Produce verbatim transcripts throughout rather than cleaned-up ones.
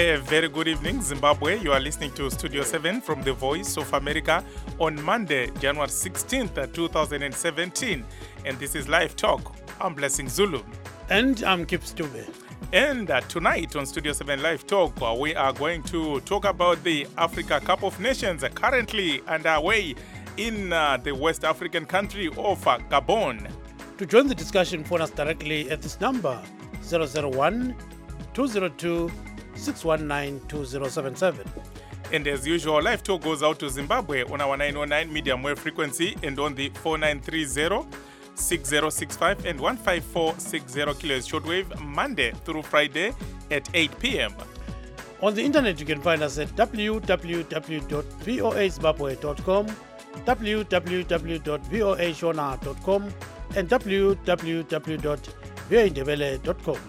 A very good evening, Zimbabwe. You are listening to Studio seven from the Voice of America on Monday, January sixteenth, twenty seventeen. And this is Live Talk. I'm Blessing Zulu. And I'm Kip Stube. And uh, tonight on Studio seven Live Talk, uh, we are going to talk about the Africa Cup of Nations uh, currently underway in uh, the West African country of uh, Gabon. To join the discussion, phone us directly at this number, zero zero one, two zero two, six one nine, two zero seven seven. And as usual, Live Talk goes out to Zimbabwe on our nine oh nine medium wave frequency and on the four nine three zero, six zero six five and one five four six zero kilohertz shortwave Monday through Friday at eight p.m. On the internet, you can find us at w w w dot voa zimbabwe dot com, w w w dot voa shona dot com, and w w w dot voa ndebele dot com.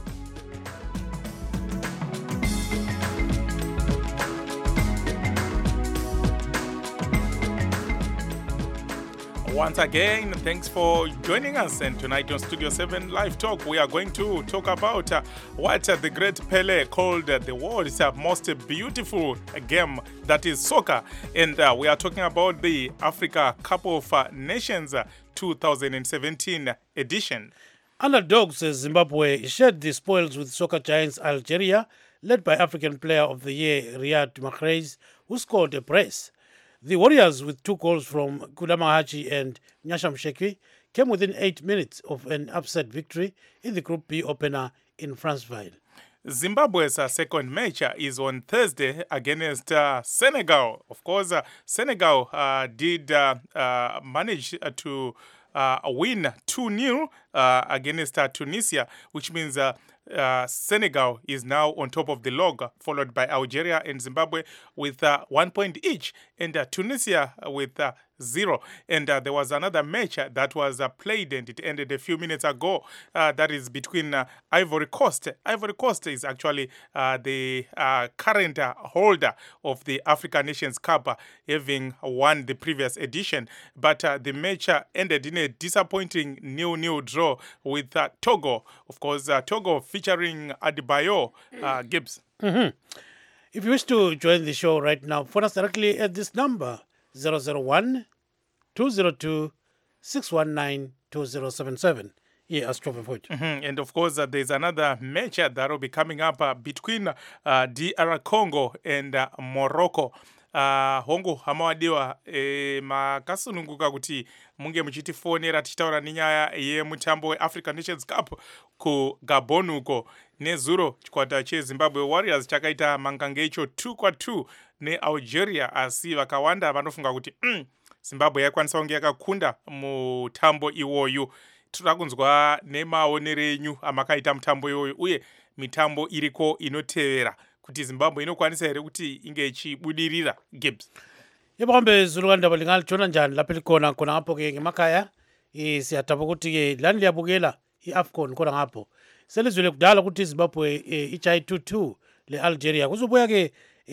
Once again, thanks for joining us. And tonight on Studio seven Live Talk, we are going to talk about uh, what uh, the great Pele called uh, the world's uh, most beautiful game, that is soccer. And uh, we are talking about the Africa Cup of uh, Nations uh, twenty seventeen edition. Underdogs Zimbabwe shared the spoils with soccer giants Algeria, led by African Player of the Year Riyad Mahrez, who scored a brace. The Warriors, with two goals from Kudamahachi and Nyasham Shekwi, came within eight minutes of an upset victory in the Group B opener in Franceville. Zimbabwe's uh, second match uh, is on Thursday against uh, Senegal. Of course, uh, Senegal uh, did uh, uh, manage uh, to uh, win two nil uh, against uh, Tunisia, which means uh, Uh, Senegal is now on top of the log, followed by Algeria and Zimbabwe with uh, one point each, and uh, Tunisia with uh, zero. And uh, there was another match uh, that was uh, played, and it ended a few minutes ago. Uh, that is between uh, Ivory Coast. Ivory Coast is actually uh, the uh, current uh, holder of the African Nations Cup, uh, having won the previous edition. But uh, the match uh, ended in a disappointing nil-nil draw with uh, Togo. Of course, uh, Togo featuring Adebayo, uh, Gibbs. Mm-hmm. If you wish to join the show right now, phone us directly at this number, zero zero one, two zero two, six one nine, two zero seven seven. Yeah, mm-hmm. And of course, uh, there's another match uh, that will be coming up uh, between uh, D R Congo and uh, Morocco. Uh, hongu hamawadiwa e, makasununguka kuti munge muchitifonera tichitaura nenyaya yemutambo weAfrican Nations Cup ku Gabon uko. Nezuro chikwata cheZimbabwe Warriors chakaita mangangecho two kwa two neAlgeria, asi vakawanda vanofunga kuti mm, Zimbabwe yakwanisa kunge yakakunda mutambo iwoyu. Tinoda kunzwa nemaonero enyu amakaita mutambo iwoyu uye mitambo iriko inotevera kuti Zimbabwe inokwanisa here kuti inge ichibudirira. Gibbs. Yebo kambe Zulu kandaba lingalitshona njani lapha likhona khona ngapho ke ngemakhaya siyadaba ukuthi ke lani liyabukela iAfcon khona ngapho. Selizwele kudala ukuthi iZimbabwe ijayi two two leAlgeria, kuzobuya ke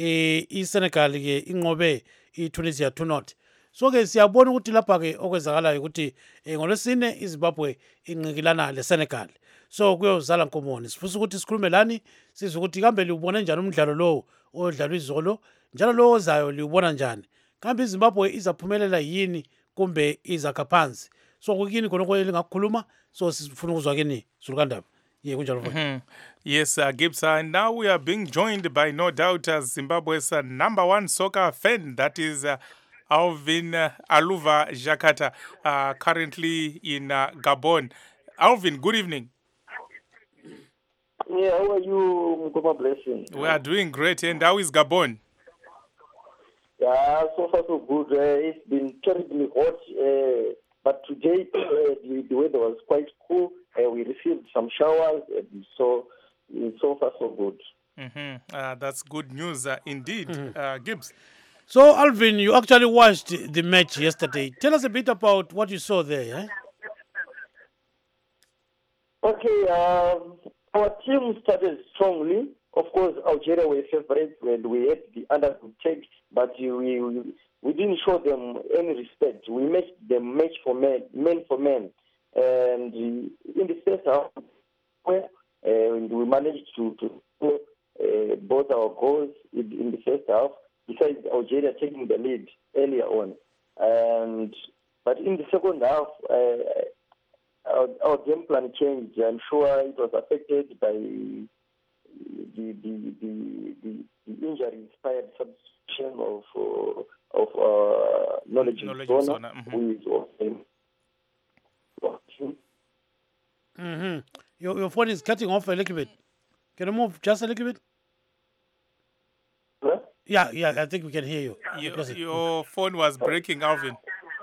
iSenegal ke inqobe iTunisia two not. So ke siyabona ukuthi lapha ke okwenzakalayo ukuthi ngolwesine iZimbabwe inqikilana leSenegal. So kuyozala nkomoni sifisa ukuthi sikhulume lani sizwe ukuthi kambe liubona njani umdlalo lo odlalwa izolo, njalo lo ozayo liubona njani, kambe iZimbabwe izaphumelela yini kumbe izakha phansi. So kukini khona lingakukhuluma, so sifuna ukuzwa kini Zulukandaba. Yeah, mm-hmm. Yes, uh, Gibbs, uh, now we are being joined by no doubt uh, Zimbabwe's uh, number one soccer fan, that is uh, Alvin uh, Aluva Jakata, uh, currently in uh, Gabon. Alvin, good evening. Yeah, how are you, Mukoma Blessing? We are doing great, and how is Gabon? Yeah, so far so good. Uh, it's been terribly hot, uh, but today uh, the, the weather was quite cool. Uh, we received some showers, and so so far so good. Mm-hmm. Uh, that's good news uh, indeed, mm-hmm. uh, Gibbs. So, Alvin, you actually watched the match yesterday. Tell us a bit about what you saw there. Eh? Okay, um, our team started strongly. Of course, Algeria were favorites and we had the underdog take, but we, we we didn't show them any respect. We matched them match for men, men for men. And in the first half, uh, we managed to, to uh, both our goals in, in the first half, besides Algeria taking the lead earlier on. And but in the second half, uh, our, our game plan changed. I'm sure it was affected by the the the, the, the injury-inspired substitution of uh, of uh, knowledge Knowledge in in Zona, Zona, mhm. who is of Mm-hmm. Your, your phone is cutting off a little bit. Can you move just a little bit? Huh? Yeah, yeah, I think we can hear you. Your, Yes, it- your phone was breaking, Alvin.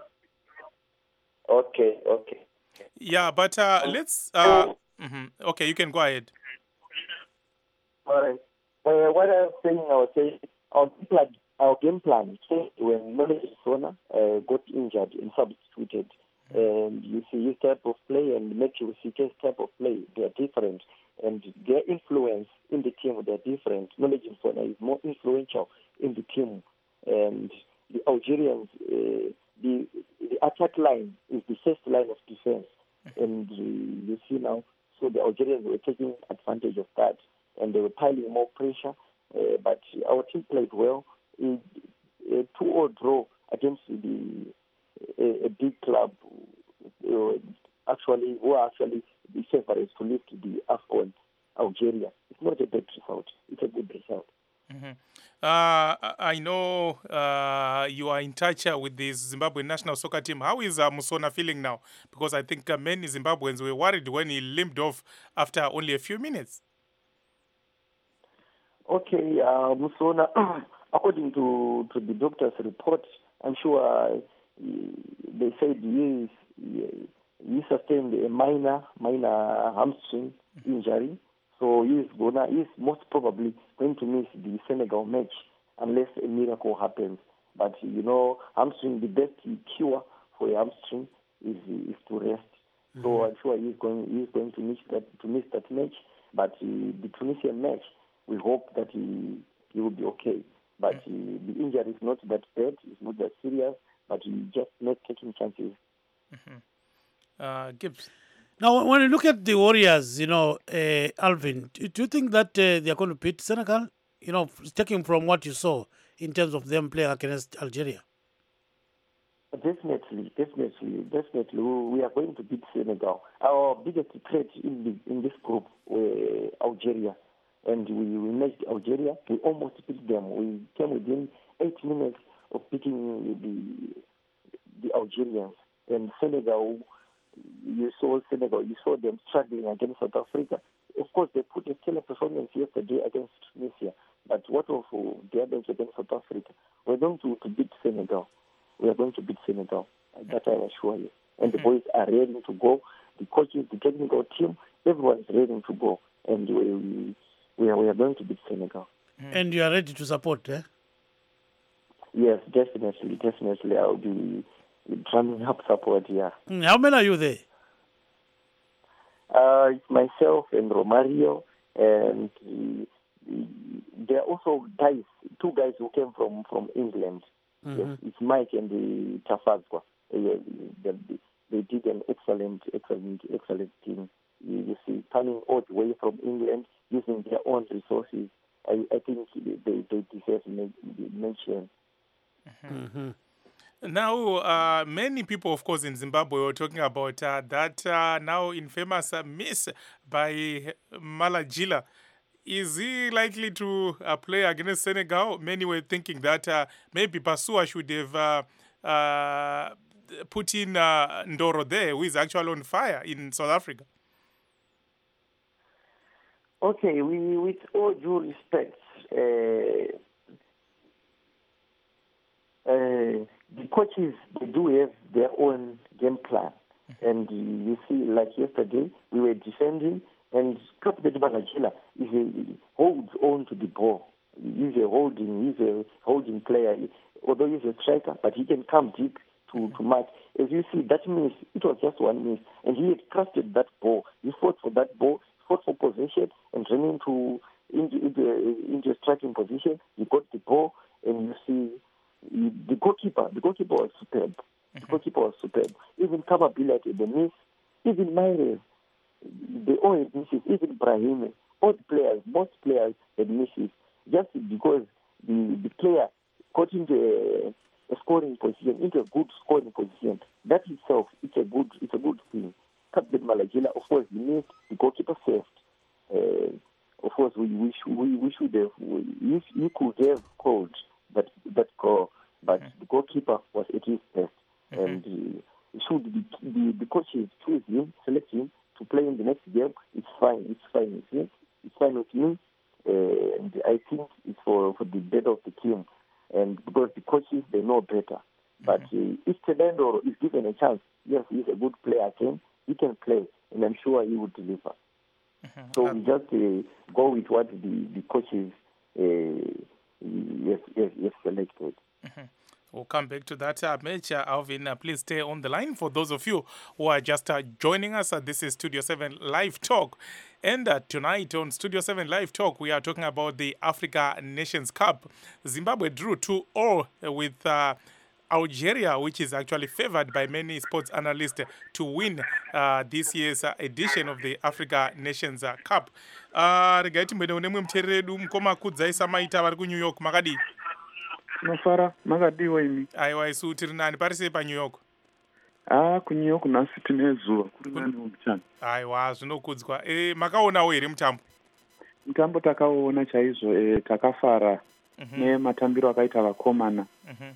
Okay, okay. Yeah, but uh, let's. Uh, mhm. Okay, you can go ahead. All right. Uh, what I was saying, I was saying, our game plan, our game plan changed when Knowledge Sona uh, got injured and substituted. And you see his type of play and Matthew Sike's type of play, they are different. And their influence in the team, they are different. Knowledge Sona is more influential in the team. And the Algerians, uh, the, the attack line is the first line of defense. And uh, you see now, so the Algerians were taking advantage of that. And they were piling more pressure. Uh, but our team played well. A two all draw against the a, a big club, uh, actually, who are actually the favorites to lift the AFCON, Algeria. It's not a bad result. It's a good result. Mhm. Uh, I I know uh, you are in touch uh, with the Zimbabwe national soccer team. How is uh, Musona feeling now? Because I think uh, many Zimbabweans were worried when he limped off after only a few minutes. Okay, uh, Musona, according to, to the doctor's report, I'm sure uh, they said he, is, he sustained a minor, minor hamstring injury. So he's gonna, he's most probably going to miss the Senegal match unless a miracle happens. But you know, hamstring, the best cure for a hamstring is is to rest. Mm-hmm. So I'm sure he's going he's going to miss that to miss that match. But uh, the Tunisian match, we hope that he he will be okay. But uh, the injury is not that bad, it's not that serious. But he just not taking chances. Mm-hmm. Uh, Gibbs. Now, when you look at the Warriors, you know, uh, Alvin, do, do you think that uh, they are going to beat Senegal? You know, taking from what you saw in terms of them playing against Algeria. Definitely, definitely, definitely. We are going to beat Senegal. Our biggest threat in the, in this group were Algeria, and we, we matched Algeria. We almost beat them. We came within eight minutes of beating the the Algerians. And Senegal, you saw Senegal, you saw them struggling against South Africa. Of course, they put a stellar performance yesterday against Tunisia. But what of the others against South Africa? We're going to, to beat Senegal. We are going to beat Senegal. That I assure you. And the boys are ready to go. The coaches, the technical team, everyone's ready to go. And we, we, we, are, we are going to beat Senegal. And you are ready to support, eh? Yes, definitely, definitely. I'll be drumming up support, yeah. Mm, how many are you there? Uh, it's myself and Romario, and uh, there are also guys, two guys who came from, from England. Mm-hmm. Yes, it's Mike and the Tafazwa. Uh, they, they did an excellent, excellent, excellent team. You, you see, coming all the way from England, using their own resources. I, I think they, they deserve mention. Mm-hmm. Now, uh, many people, of course, in Zimbabwe were talking about uh, that uh, now infamous uh, miss by Malajila. Is he likely to uh, play against Senegal? Many were thinking that uh, maybe Pasua should have uh, uh, put in uh, Ndoro there, who is actually on fire in South Africa. Okay, we, with all due respect, uh, uh, the coaches, they do have their own game plan. Mm-hmm. And uh, you see, like yesterday, we were defending, and Captain Malajila is a, holds on to the ball. He's a holding, he's a holding player. Although he's a striker, but he can come deep to, mm-hmm. to mark. As you see, that miss, it was just one miss. And he had trusted that ball. He fought for that ball, fought for possession, and ran into, into, into, into a striking position. He got the ball, and you see, the goalkeeper, the goalkeeper was superb. The goalkeeper was superb. Even Kababila had the miss. Even Maires, they all had misses. Even Brahimi, all the players, most players had misses. just because the, the player got into a, a scoring position, into a good scoring position. That itself, it's a good, it's a good thing. Captain Malagila, of course, he missed the goalkeeper first. Uh, of course, we we, sh- we, we should have, we, you, you could have called that that goal, but mm-hmm. the goalkeeper was at his best, mm-hmm. and uh, should the, the the coaches choose him, select him to play in the next game, it's fine. It's fine with me. It's fine with me, uh, and I think it's for for the better of the team, and because the coaches they know better. But uh, if Tendayindoro is given a chance, yes, he's a good player again. He can play, and I'm sure he will deliver. Mm-hmm. So um, we just uh, go with what the, the coaches uh, have, have, have selected. Mm-hmm. We'll come back to that uh, match. Uh, Alvin, uh, please stay on the line. For those of you who are just uh, joining us, uh, this is Studio seven Live Talk. And uh, tonight on Studio seven Live Talk, we are talking about the Africa Nations Cup. Zimbabwe drew two all with Uh, Algeria, which is actually favored by many sports analysts to win uh, this year's uh, edition of the Africa Nations uh, Cup. Regaiti mwene unemwe mtereredu mkoma kudzaisa maita vari kuNew York makadi. Mafara makadiwa imi. Aiwa isu tiri nani parise pa New York. Ah kuNew York nasi tine zuva kuri nani mchana. Aiwa zvinokudzwa. Eh makaonawo here mutambo? Mutambo takaona chaizvo eh takafara mm-hmm. nematambiro akaita vakomana. Mhm.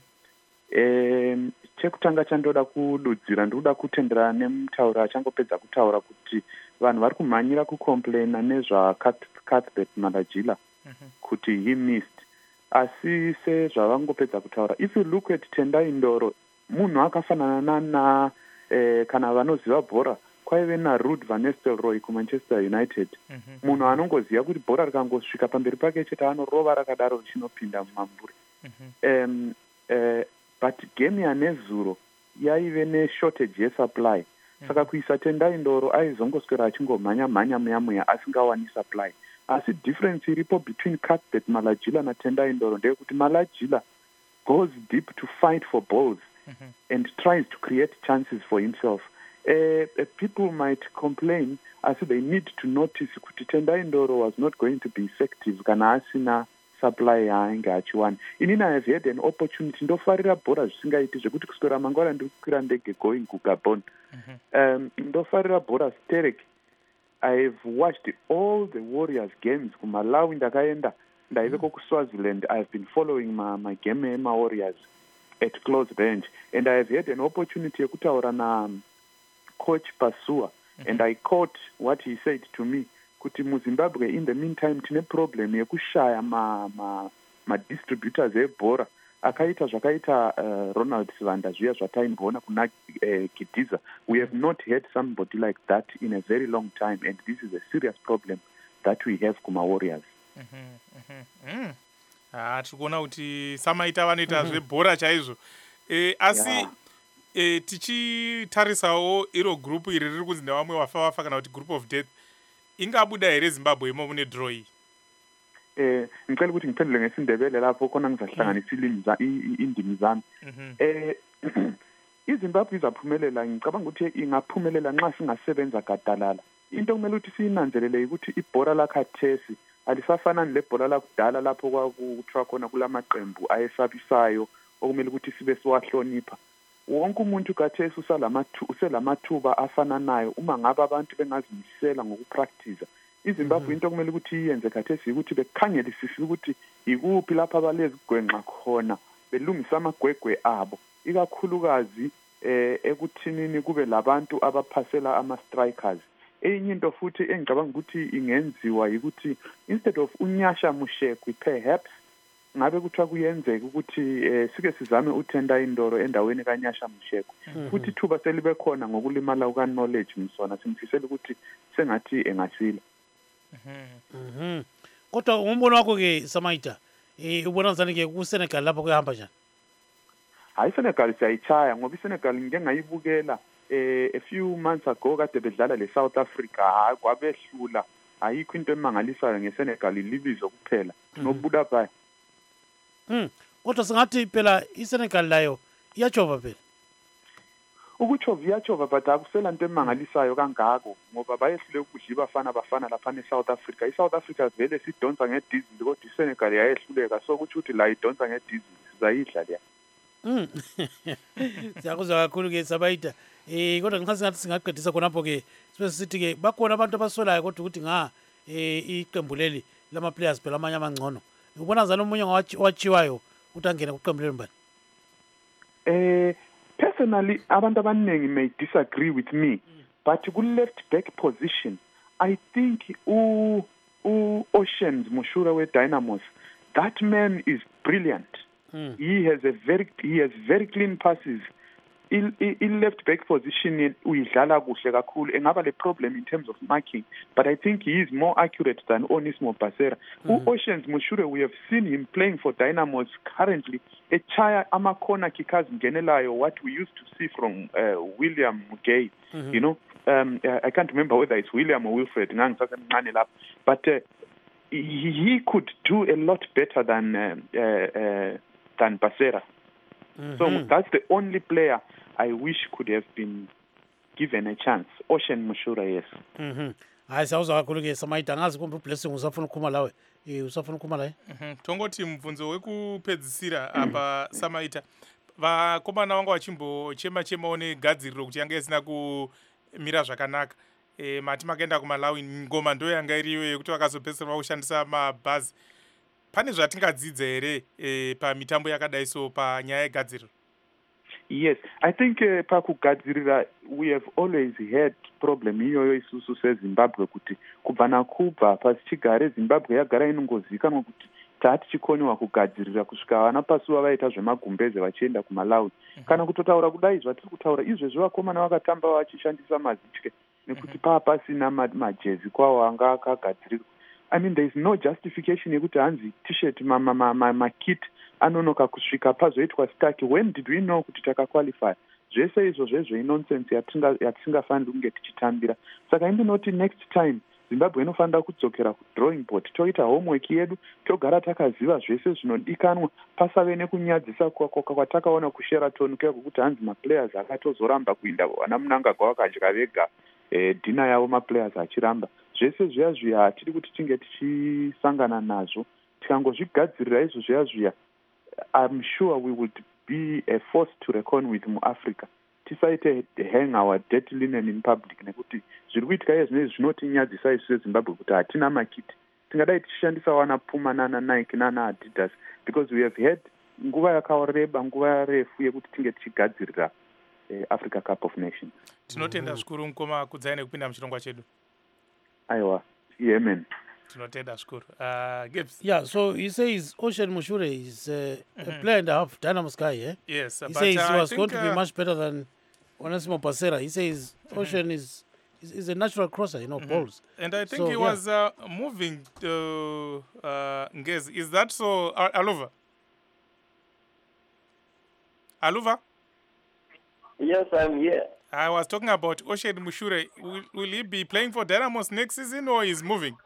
Eh, chekutanga chandoda kududzira ndoda kutenderana nemutauro achangopedza kutaura kuti vanhu vari kumhanyira kucomplaina nezva Cuthbert Malagila mm-hmm. kuti he missed. Asi sezvavangopedza kutaura, if you look at Tendayindoro, munhu akafanana na eh, kana vanoziva bhora kwaive naRuud van Nistelrooy kuManchester United. Mm-hmm. Munhu anongoziva kuti bhora rikangosvika pamberi pake chete anorova rakadaro richinopinda mumambure. Mm-hmm. um, uh, but game yanezuro yaive neshortage yesupply. Mm-hmm. Saka kuisa Tendayindoro aizongoswera achingomhanya mhanya muya muya asingawani supply. Asi difference iripo between Cuthbert Malagila na Tendayindoro ndeyekuti Malagila goes deep to fight for balls mm-hmm. and tries to create chances for himself. Uh, uh, people might complain as they need to notice kuti Tendayindoro was not going to be effective kana asina supply yainge achiwana. Inini I have had an opportunity ndofarira bhora zvisingaiti zvekuti kuswera mangwana ndikukwira ndege going kuGabon. Mm-hmm. um, ndofarira bhora Sterek. I've watched all the Warriors games kuMalawi ndakaenda ndaive mm-hmm. kuSwaziland. I've been following my, my game ema Warriors at close range, and I have had an opportunity yekutaura na coach Pasua mm-hmm. and I caught what he said to me kuti muZimbabwe in the meantime tine problem yekushaya ma ma ma distributors ebhora akaita zvakaita uh, Ronald Sivanda zviya zvataimboona kuna uh, Kidiza. We have not had somebody like that in a very long time, and this is a serious problem that we have kuma Warriors. Mhm mhm mhm. Ah tikuona kuti samaita vanoita zvebhora chaizvo. Eh asi yeah. eh tichitarisawo iro group iri riri kunzi nevamwe wafa wafa kana kuti group of death ingabuda here Zimbabwe imo mune draw iyi. Eh ngicela ukuthi ngiphendule ngesindebele lapho khona ngizahlanganisa ilimi za indimi zami. Eh iZimbabwe izaphumelela, ngicabanga ukuthi ingaphumelela nxa singasebenza gadalala. Into kumele ukuthi siyinanzelele ukuthi ibhora lakhathesi alisafana nebhola lakudala lapho kwakuthiwa khona kulamaqembu ayesabisayo okumele ukuthi sibe siwahlonipha. Wonke umuntu kathesi usalamathu uselamathuba afananayo uma ngabe abantu bengazimisela ngokupractice. iZimbabwe mm-hmm. into kumele ukuthi iyenze kathesi ukuthi bekhangelisise ukuthi ikuphi lapha abalezi gwenxa khona belungisa amagwegwe abo, ikakhulukazi eh ekuthinini kube labantu abaphasela ama strikers. Enye into futhi engicabanga ukuthi ingenziwa ukuthi instead of unyasha Mushekwi perhaps ngabe kuthiwa kuyenzeka ukuthi eh, sike sizame uTendayindoro endaweni kaNyasha Mushekwi mm-hmm. futhi thuba selibe khona ngokulimala uka knowledge Msona simfisela ukuthi sengathi engasila. Mhm. Mhm. Kodwa umbono wakho ke Samaita eh ubona ngizani ke ku Senegal lapho kuyahamba njani? Hayi Senegal siyayichaya ngoba iSenegal ngike ngayibukela eh a few months ago kade bedlala le South Africa hayi kwabehlula. Ayikho into emangalisayo ngeSenegal ilibizo kuphela nobuda bhayi. Mm. Kodwa singathi phela iSenegal layo iyajova phela. ukuchovia chova but akusela into emangalisayo kangako ngoba bayehlule ukudla ibafana bafana lapha eSouth Africa. iSouth Africa vele sidonsa ngedizili kodwa iSenegal yayehluleka, so kuthi uthi la idonsa ngedizili sizayidla leya. Mm. Siyakuzwa kakhulu ke Sabayita. Eh kodwa nxa singathi singaqedisa khonapho ke sibe sithi ke bakhona abantu abasolayo kodwa ukuthi nga eh iqembu leli lama players phela amanye amangcono. Ubona njalo umunye ngawachiwayo ukuthi angene kuqembu leli mbani? Eh personally abantu abaningi may disagree with me, but ku left back position I think u u Oceans Mushura we Dynamos, that man is brilliant. Mm. He has a very he has very clean passes. In, in left back position uyidlala kuhle kakhulu, engaba le problem in terms of marking, but I think he is more accurate than Onismo Basera. Mm-hmm. Oceans Mushure, we have seen him playing for Dynamos currently. A chaya ama corner kickers ngenelayo, what we used to see from uh, William Gay. Mm-hmm. You know, um, uh, I can't remember whether it's William or Wilfred, but uh, he, he could do a lot better than uh, uh, uh, than Basera. Mm-hmm. So that's the only player I wish could have been given a chance. Ocean Mushura, yes. Mhm. Hayi sawuzwa kakhulu ke Samayita, ngazi kumbe uBlessing usafuna ukukhuma lawe. Eh usafuna ukukhuma la? Mhm. Tongoti mvunzo wekupedzisira apa Samayita. Vakomana vanga vachimbo chema chema one gadziriro kuti yanga isina kumira zvakanaka. Eh mati makaenda kuMalawi ngoma ndo yanga iriyo yekuti vakazopedzisira kushandisa mabhazi. Pane zvatingadzidza here eh, pamitambo yakadai so panyaya yegadziriro? Yes, I think uh, pakugadzirira we have always had problem iyoyo isusu seZimbabwe kuti kubva nakubva pasichigare Zimbabwe yagara inongozikanwa kuti tatichikoniwa kugadzirira kusvika vana pasuva vaita zvemagumbeze vachienda kuMalawi. Mm-hmm. Kana kutotaura kudai zvatiri kutaura izvezvi vakomana vakatamba vachishandisa mazitye nekuti mm-hmm. paa pasina majezi kwawo anga akagadzirirwa. I mean, there is no justification yekuti hanzi t-shirt ma ma ma ma, ma kit anonoka kusvika pazoitwa staki. When did we know kuti takaqualify? Zvese izvo zvezvo inonsense yatisingafaniri kunge tichitambira. Saka indinoti next time Zimbabwe inofanira kudzokera kudrawing board, toita homework yedu, togara takaziva zvese zvinodikanwa, pasave nekunyadzisa kwatakaona kuSheraton kwekuti hanzi maplayers akatozoramba kuinda vana Mnangagwa vakadya vega eh, dina yavo maplayers achiramba. Zvese zviya zviya hatiri kuti tinge tichisangana nazvo. Tikangozvigadzirira izvo zviya zviya, I'm sure we would be a force to reckon with muAfrica. Tisaite hang our dirty linen in public nekuti zviri kuitika iye zvinezvi zvinotinyadzisa isu seZimbabwe kuti hatina makiti. Tingadai tichishandisa wana Puma nana Nike nana Adidas because we have had nguva yakareba, nguva refu yekuti tinge tichigadzirira eh, Africa Cup of Nations. Tinotenda zvikuru mukoma kudzai nekupinda muchirongwa chedu. Aiwa, yeah, man. Tinotenda zvikuru. Uh, Gibbs. Yeah, so he says Ocean Mushure is uh, mm-hmm. a player and a half, Dynamo Sky, eh? Yes. He but, says uh, he was think, going to be uh, much better than Onesimo Basera. He says Ocean mm-hmm. is, is is a natural crosser, you know, mm-hmm. balls. And I think so, he yeah. was uh, moving to uh, Ngezi. Is that so, uh, Aluva? Aluva? Yes, I'm here. I was talking about Ocean Mushure. Will, will he be playing for Dynamos next season or is moving?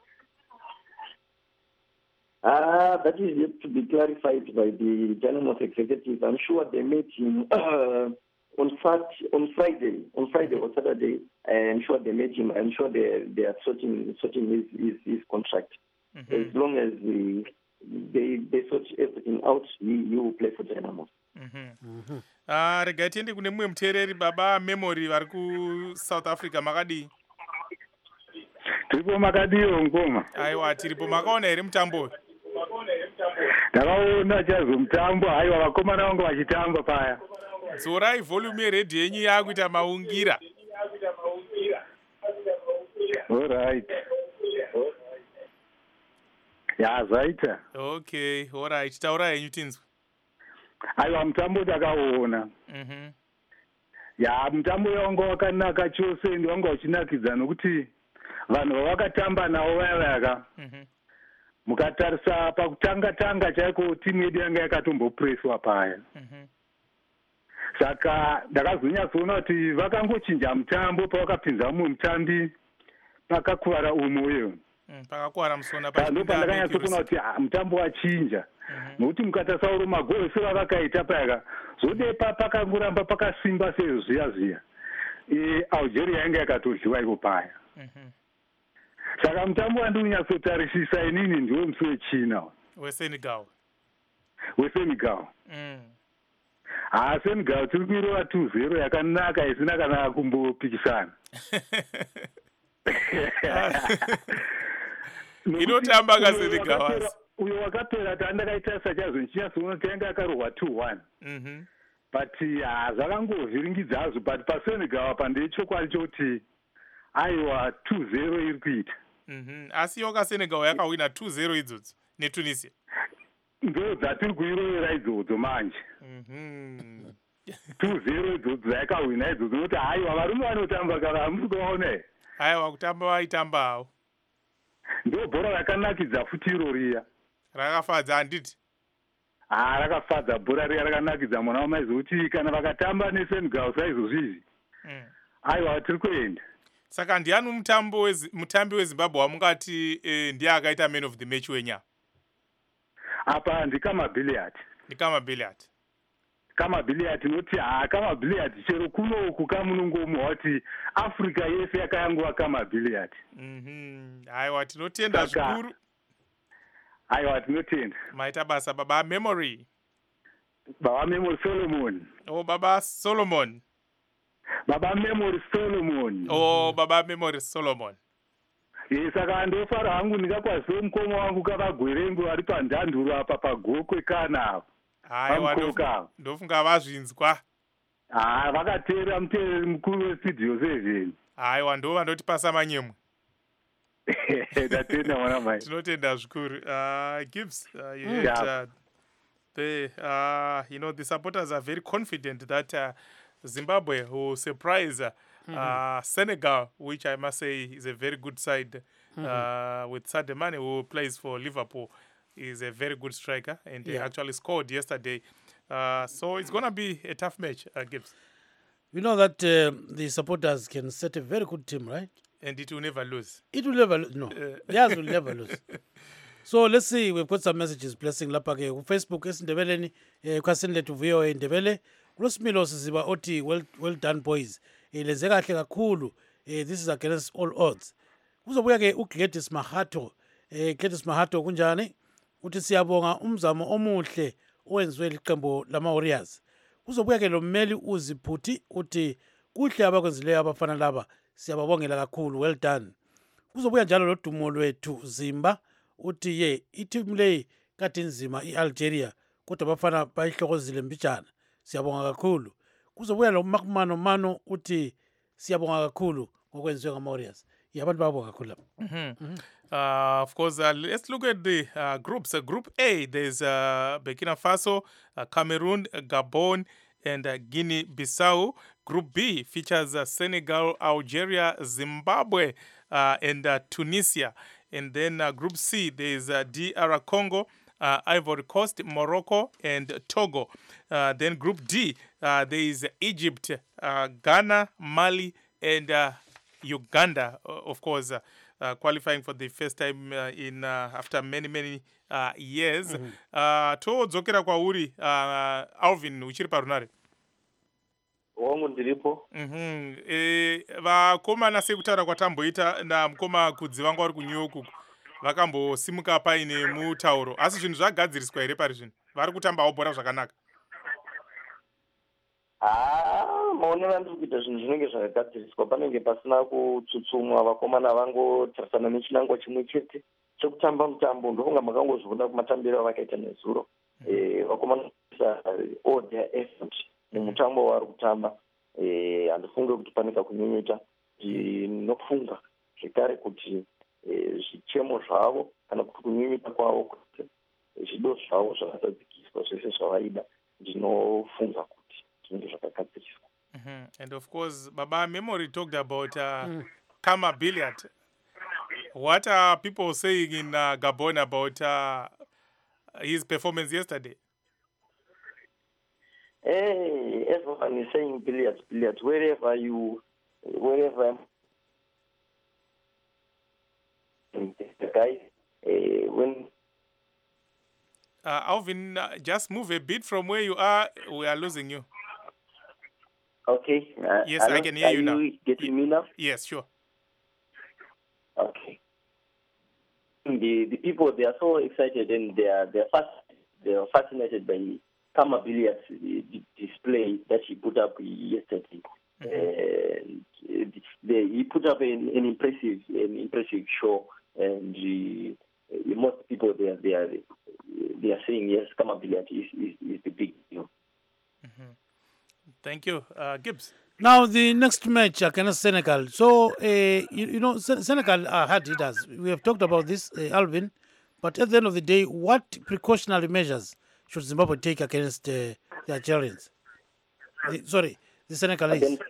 Ah, that is yet to be clarified by the Dynamos executive. I'm sure they met him uh, on Friday, on Friday, on Friday or Saturday. I'm sure they met him. I'm sure they they are sorting sorting his his, his contract. Mm-hmm. As long as we, they they sort everything out, he, he will play for Dynamos. Mm-hmm. Mm-hmm. Ah, regai tiende kune mumwe muteereri baba Memory vari kuSouth Africa makadii? Tiripo makadiyo ngoma. Aiwa, tiripo. Makaona here mutambo? Ndakaona chazo mutambo, aiwa vakomana vangu vachitamba paya. Dzorai volume yeredhiyo yenyu yakuita maungira. All right. Ya zvaita. Okay, all right. Taura henyu tinzwe. Aiwa mutambo ndakaona. Mhm. Ya mutambo wanga wakanaka chose, ndiwanga uchinakidza nokuti vanhu vavakatamba navo vaya vaya. Mhm. Mukatarisa pakutanga tanga chaiko timu yedu yanga yakatombopreswa paya. Mhm. Saka ndakazonyatsoona kuti vakangochinja mutambo pavakapinza mumwe mutambi pakakuvara umweyo. Mm, pakakuvara musona pa. Ndo pandakanyatsokuona kuti mutambo wachinja. Nokuti mukatarisa uro magoro sevavakaita paya zodepa pakangoramba pakasimba sezvo zviya zviya. ialgeria yanga yakatodliwa iko paya. Mhm. Saka mutambo wandinonyatsotarisisa inini ndiwo musi wechina weSenegal. weSenegal. Mm. Ah, Senegal tiri kuirova two zero yakanaka isina kana kumbopikisana. Inotamba kaSenegal. Uyo wakapera tandakaita sachazo nchinyasoona tanga akarohwa two one. Mhm. But ah zvakangovhiringidza hazvo but paSenegal apa ndechokwadi chokuti aiwa two zero iri kuita. Mhm. Asi yoka Senegal yakawina two zero idzodzo neTunisia. Ndo dzatiri kuirovera idzodzo manje. Mhm. two zero idzodzo yakawina idzodzo nokuti haiwa varume vanotamba kana hamuri kuvaona. Aiwa kutamba vaitambawo. Ndo bhora rakanakidza futi iro riya. Rakafadza handiti. Ah, rakafadza bhora riya rakanakidza mwana wamaizi kuti kana vakatamba neSenegal saizozvizvi. Mm. Aiwa tiri kuenda. Saka ndiani mutambo wezi, mutambi weZimbabwe wamungati eh, ndiye akaita man of the match wenya? Apa ndiKamabiliat. NdiKamabiliat. Kamabiliat noti ha Kamabiliat chero kunoku kamunongomwa kuti Africa yese yakayangova Kamabiliat. Mhm. Aiwa tinotenda zvikuru. Aiwa tinotenda. Maita basa baba Memory. Baba Memory Solomon. Oh baba Solomon. Baba Memory Solomon. Oh baba Memory Solomon. Saka ndofara hangu ndikakwazise mukoma wangu kakagwerengo ari pandanduro apa pagokwe kana. Aiwa ndofunga vazvinzwa. Ah, vakateera muteereri mukuru westudio seven. Aiwa ndo vandotipasa manyemwe. Tatenda mwana mai. Tinotenda zvikuru. Uh, Gibbs, uh, you heard, uh, the, uh, you know, the supporters are very confident that uh, Zimbabwe will surprise uh, mm-hmm. uh, Senegal, which I must say is a very good side. Mm-hmm. uh, with Sadio Mane, who plays for Liverpool, is a very good striker, and yeah. he actually scored yesterday. Uh, so it's going to be a tough match, uh, Gibbs. We know that uh, the supporters can set a very good team, right? And it will never lose. It will never lose. No, uh. Yes, will never lose. So let's see. We've got some messages blessing lapha ke ku Facebook esindebeleni eh kwasendle to V O A Ndebele. Kulosimilo siziba othi well well done boys. Ileze kahle kakhulu. Eh this is against all odds. Kuzobuya ke uGladys Mahato. Eh Gladys Mahato kunjani? Uthi siyabonga umzamo omuhle owenziwe liqembu lama Warriors. Kuzobuya ke lo mmeli uziphuthi uthi kuhle abakwenzileyo abafana laba. Siyababongela kakhulu, well done. Kuzobuya njalo lo dumo lwethu Zimba uthi ye i-team le kade inzima i-Algeria kodwa bafana bayihlokozile mbijana. Siyabonga kakhulu. Kuzobuya lo Makmano Mano uthi siyabonga kakhulu ngokwenziwe ngama Warriors. Yabantu babonga kakhulu lapha. Mhm. Uh, of course, uh, let's look at the uh, groups. Uh, group A, there's uh, Burkina Faso, uh, Cameroon, uh, Gabon, and uh, Guinea-Bissau. Group B features uh, Senegal, Algeria, Zimbabwe, uh, and uh, Tunisia. And then uh, Group C, there's uh, D R Congo, uh, Ivory Coast, Morocco, and Togo. Uh, then Group D, uh, there is Egypt, uh, Ghana, Mali, and uh, Uganda, uh, of course, uh, uh, qualifying for the first time uh, in uh, after many, many uh, years. Mm-hmm. uh, todzokera kwauri uh, Alvin uchiri parunare. Wangu ndiripo. Mhm. Eh vakomana sekutaura kwatamboita namukoma kudzi vangu vari kuNew York vakambosimuka paine mutauro asi zvinhu zvagadziriswa here pari zvino vari kutambawo bhora zvakanaka. Ah, maonero andiri kuita zvinhu zvinenge zvakagadziriswa panenge pasina kutsutsumwa vakomana vangotarisana nechinangwa chimwe chete chekutamba mutambo ndofunga makangozviona kumatambiro avakaita nezuro. Eh vakomana all their effort mutambo wavari kutamba. Eh handifunge kuti panenge kunyenyeta. Ndinofunga zvekare kuti zvichemo zvavo kana kuti kunyenyeta kwavo kuti zvido zvavo zvakatadzikiswa zvese zvavaida ndinofunga kuti zvinenge zvakagadziriswa. Mm-hmm. And of course, Baba Memory talked about uh, mm. Kamabiliat. What are people saying in uh, Gabon about uh, his performance yesterday? Hey, everyone is saying billiards, billiards. Wherever you, wherever the guy, uh, when. Uh, Alvin, uh, just move a bit from where you are. We are losing you. Okay. Uh, Yes, I hello? can hear Are you now. you getting me now? Yes, sure. Okay. The the people, they are so excited and they are they are fast they are fascinated by Kama Billiard's uh, display that he put up yesterday. And uh, the, he put up an, an impressive an impressive show, and uh, most people they are they are they are saying yes, Kama Billiard is, is, is the big deal. Thank you, uh, Gibbs. Now, the next match against Senegal. So, uh, you, you know, Sen- Senegal are hard hitters. We have talked about this, uh, Alvin. But at the end of the day, what precautionary measures should Zimbabwe take against uh, the Algerians? The, sorry, the Senegalese. Against,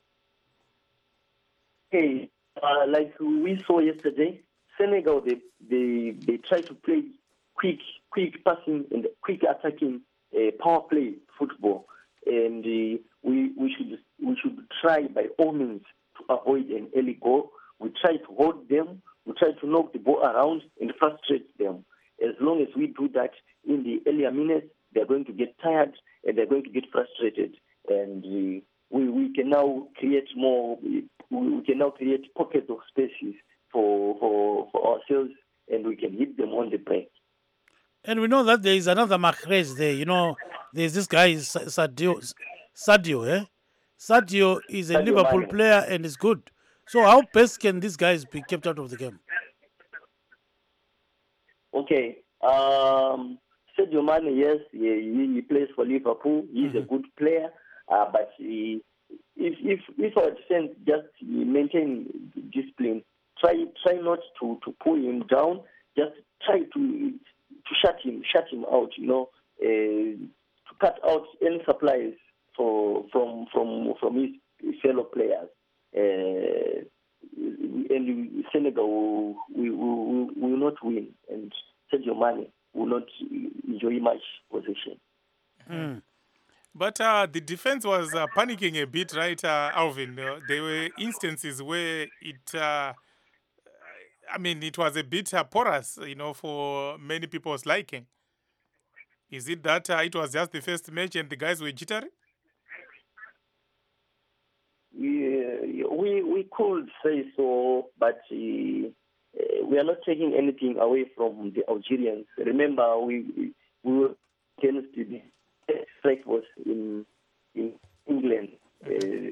hey, uh, like we saw yesterday, Senegal they they they try to play quick quick passing and quick attacking uh, power play football, and uh, we we should we should try by all means to avoid an early goal. We try to hold them. We try to knock the ball around and frustrate them. As long as we do that in the earlier minutes, they're going to get tired and they're going to get frustrated. And we, we, we can now create more, we, we can now create pockets of spaces for, for, for ourselves, and we can hit them on the break. And we know that there is another Mahrez there. You know, there's this guy, Sadio. Sadio, eh? Sadio is a Sadio Liverpool Mane. player and is good. So how best can these guys be kept out of the game? Okay. Um, Sadio Mane, yes, he, he plays for Liverpool. He's mm-hmm. a good player, uh, but he, if if if our defense just maintain discipline, try try not to, to pull him down. Just try to to shut him shut him out. You know, uh, to cut out any supplies for from from from his fellow players. Uh, and Senegal will, will, will, will not win, and Sadio Mane will not enjoy much possession. Mm. But uh, the defense was uh, panicking a bit, right, uh, Alvin? Uh, there were instances where it, uh, I mean, it was a bit uh, porous, you know, for many people's liking. Is it that uh, it was just the first match and the guys were jittery? Yeah, we we could say so, but uh, we are not taking anything away from the Algerians. Remember, we we were against the strike force in in England. Uh,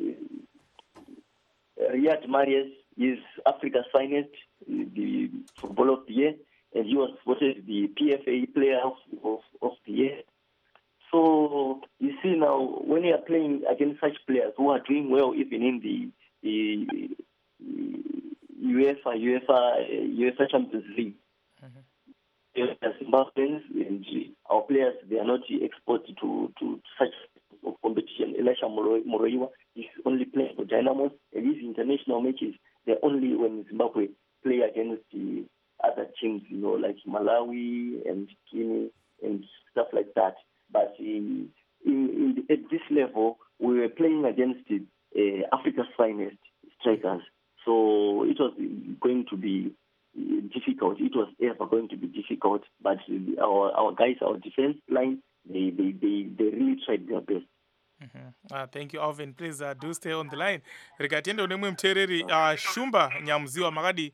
uh, Riyad Mahrez is Africa's finest, the footballer of the year, and he was voted the P F A player of, of, of the year. So you see now, when you are playing against such players who are doing well, even in the, the UEFA, UEFA, UEFA Champions League, mm-hmm. Zimbabweans and our players, they are not exposed to, to such of competition. Elisha Moroiwa is only playing for Dynamos, and these international matches, they're only when Zimbabwe play against the other teams, you know, like Malawi and Guinea and stuff like that. But in, in, in, at this level, we were playing against uh, Africa's finest strikers. So it was going to be difficult. It was ever going to be difficult. But our our guys, our defense line, they they, they, they really tried their best. Mm-hmm. Uh, thank you, Alvin. Please uh, do stay on the line. Rikatienda unemwe mtereri uh, Shumba Nyamuziwa Magadi.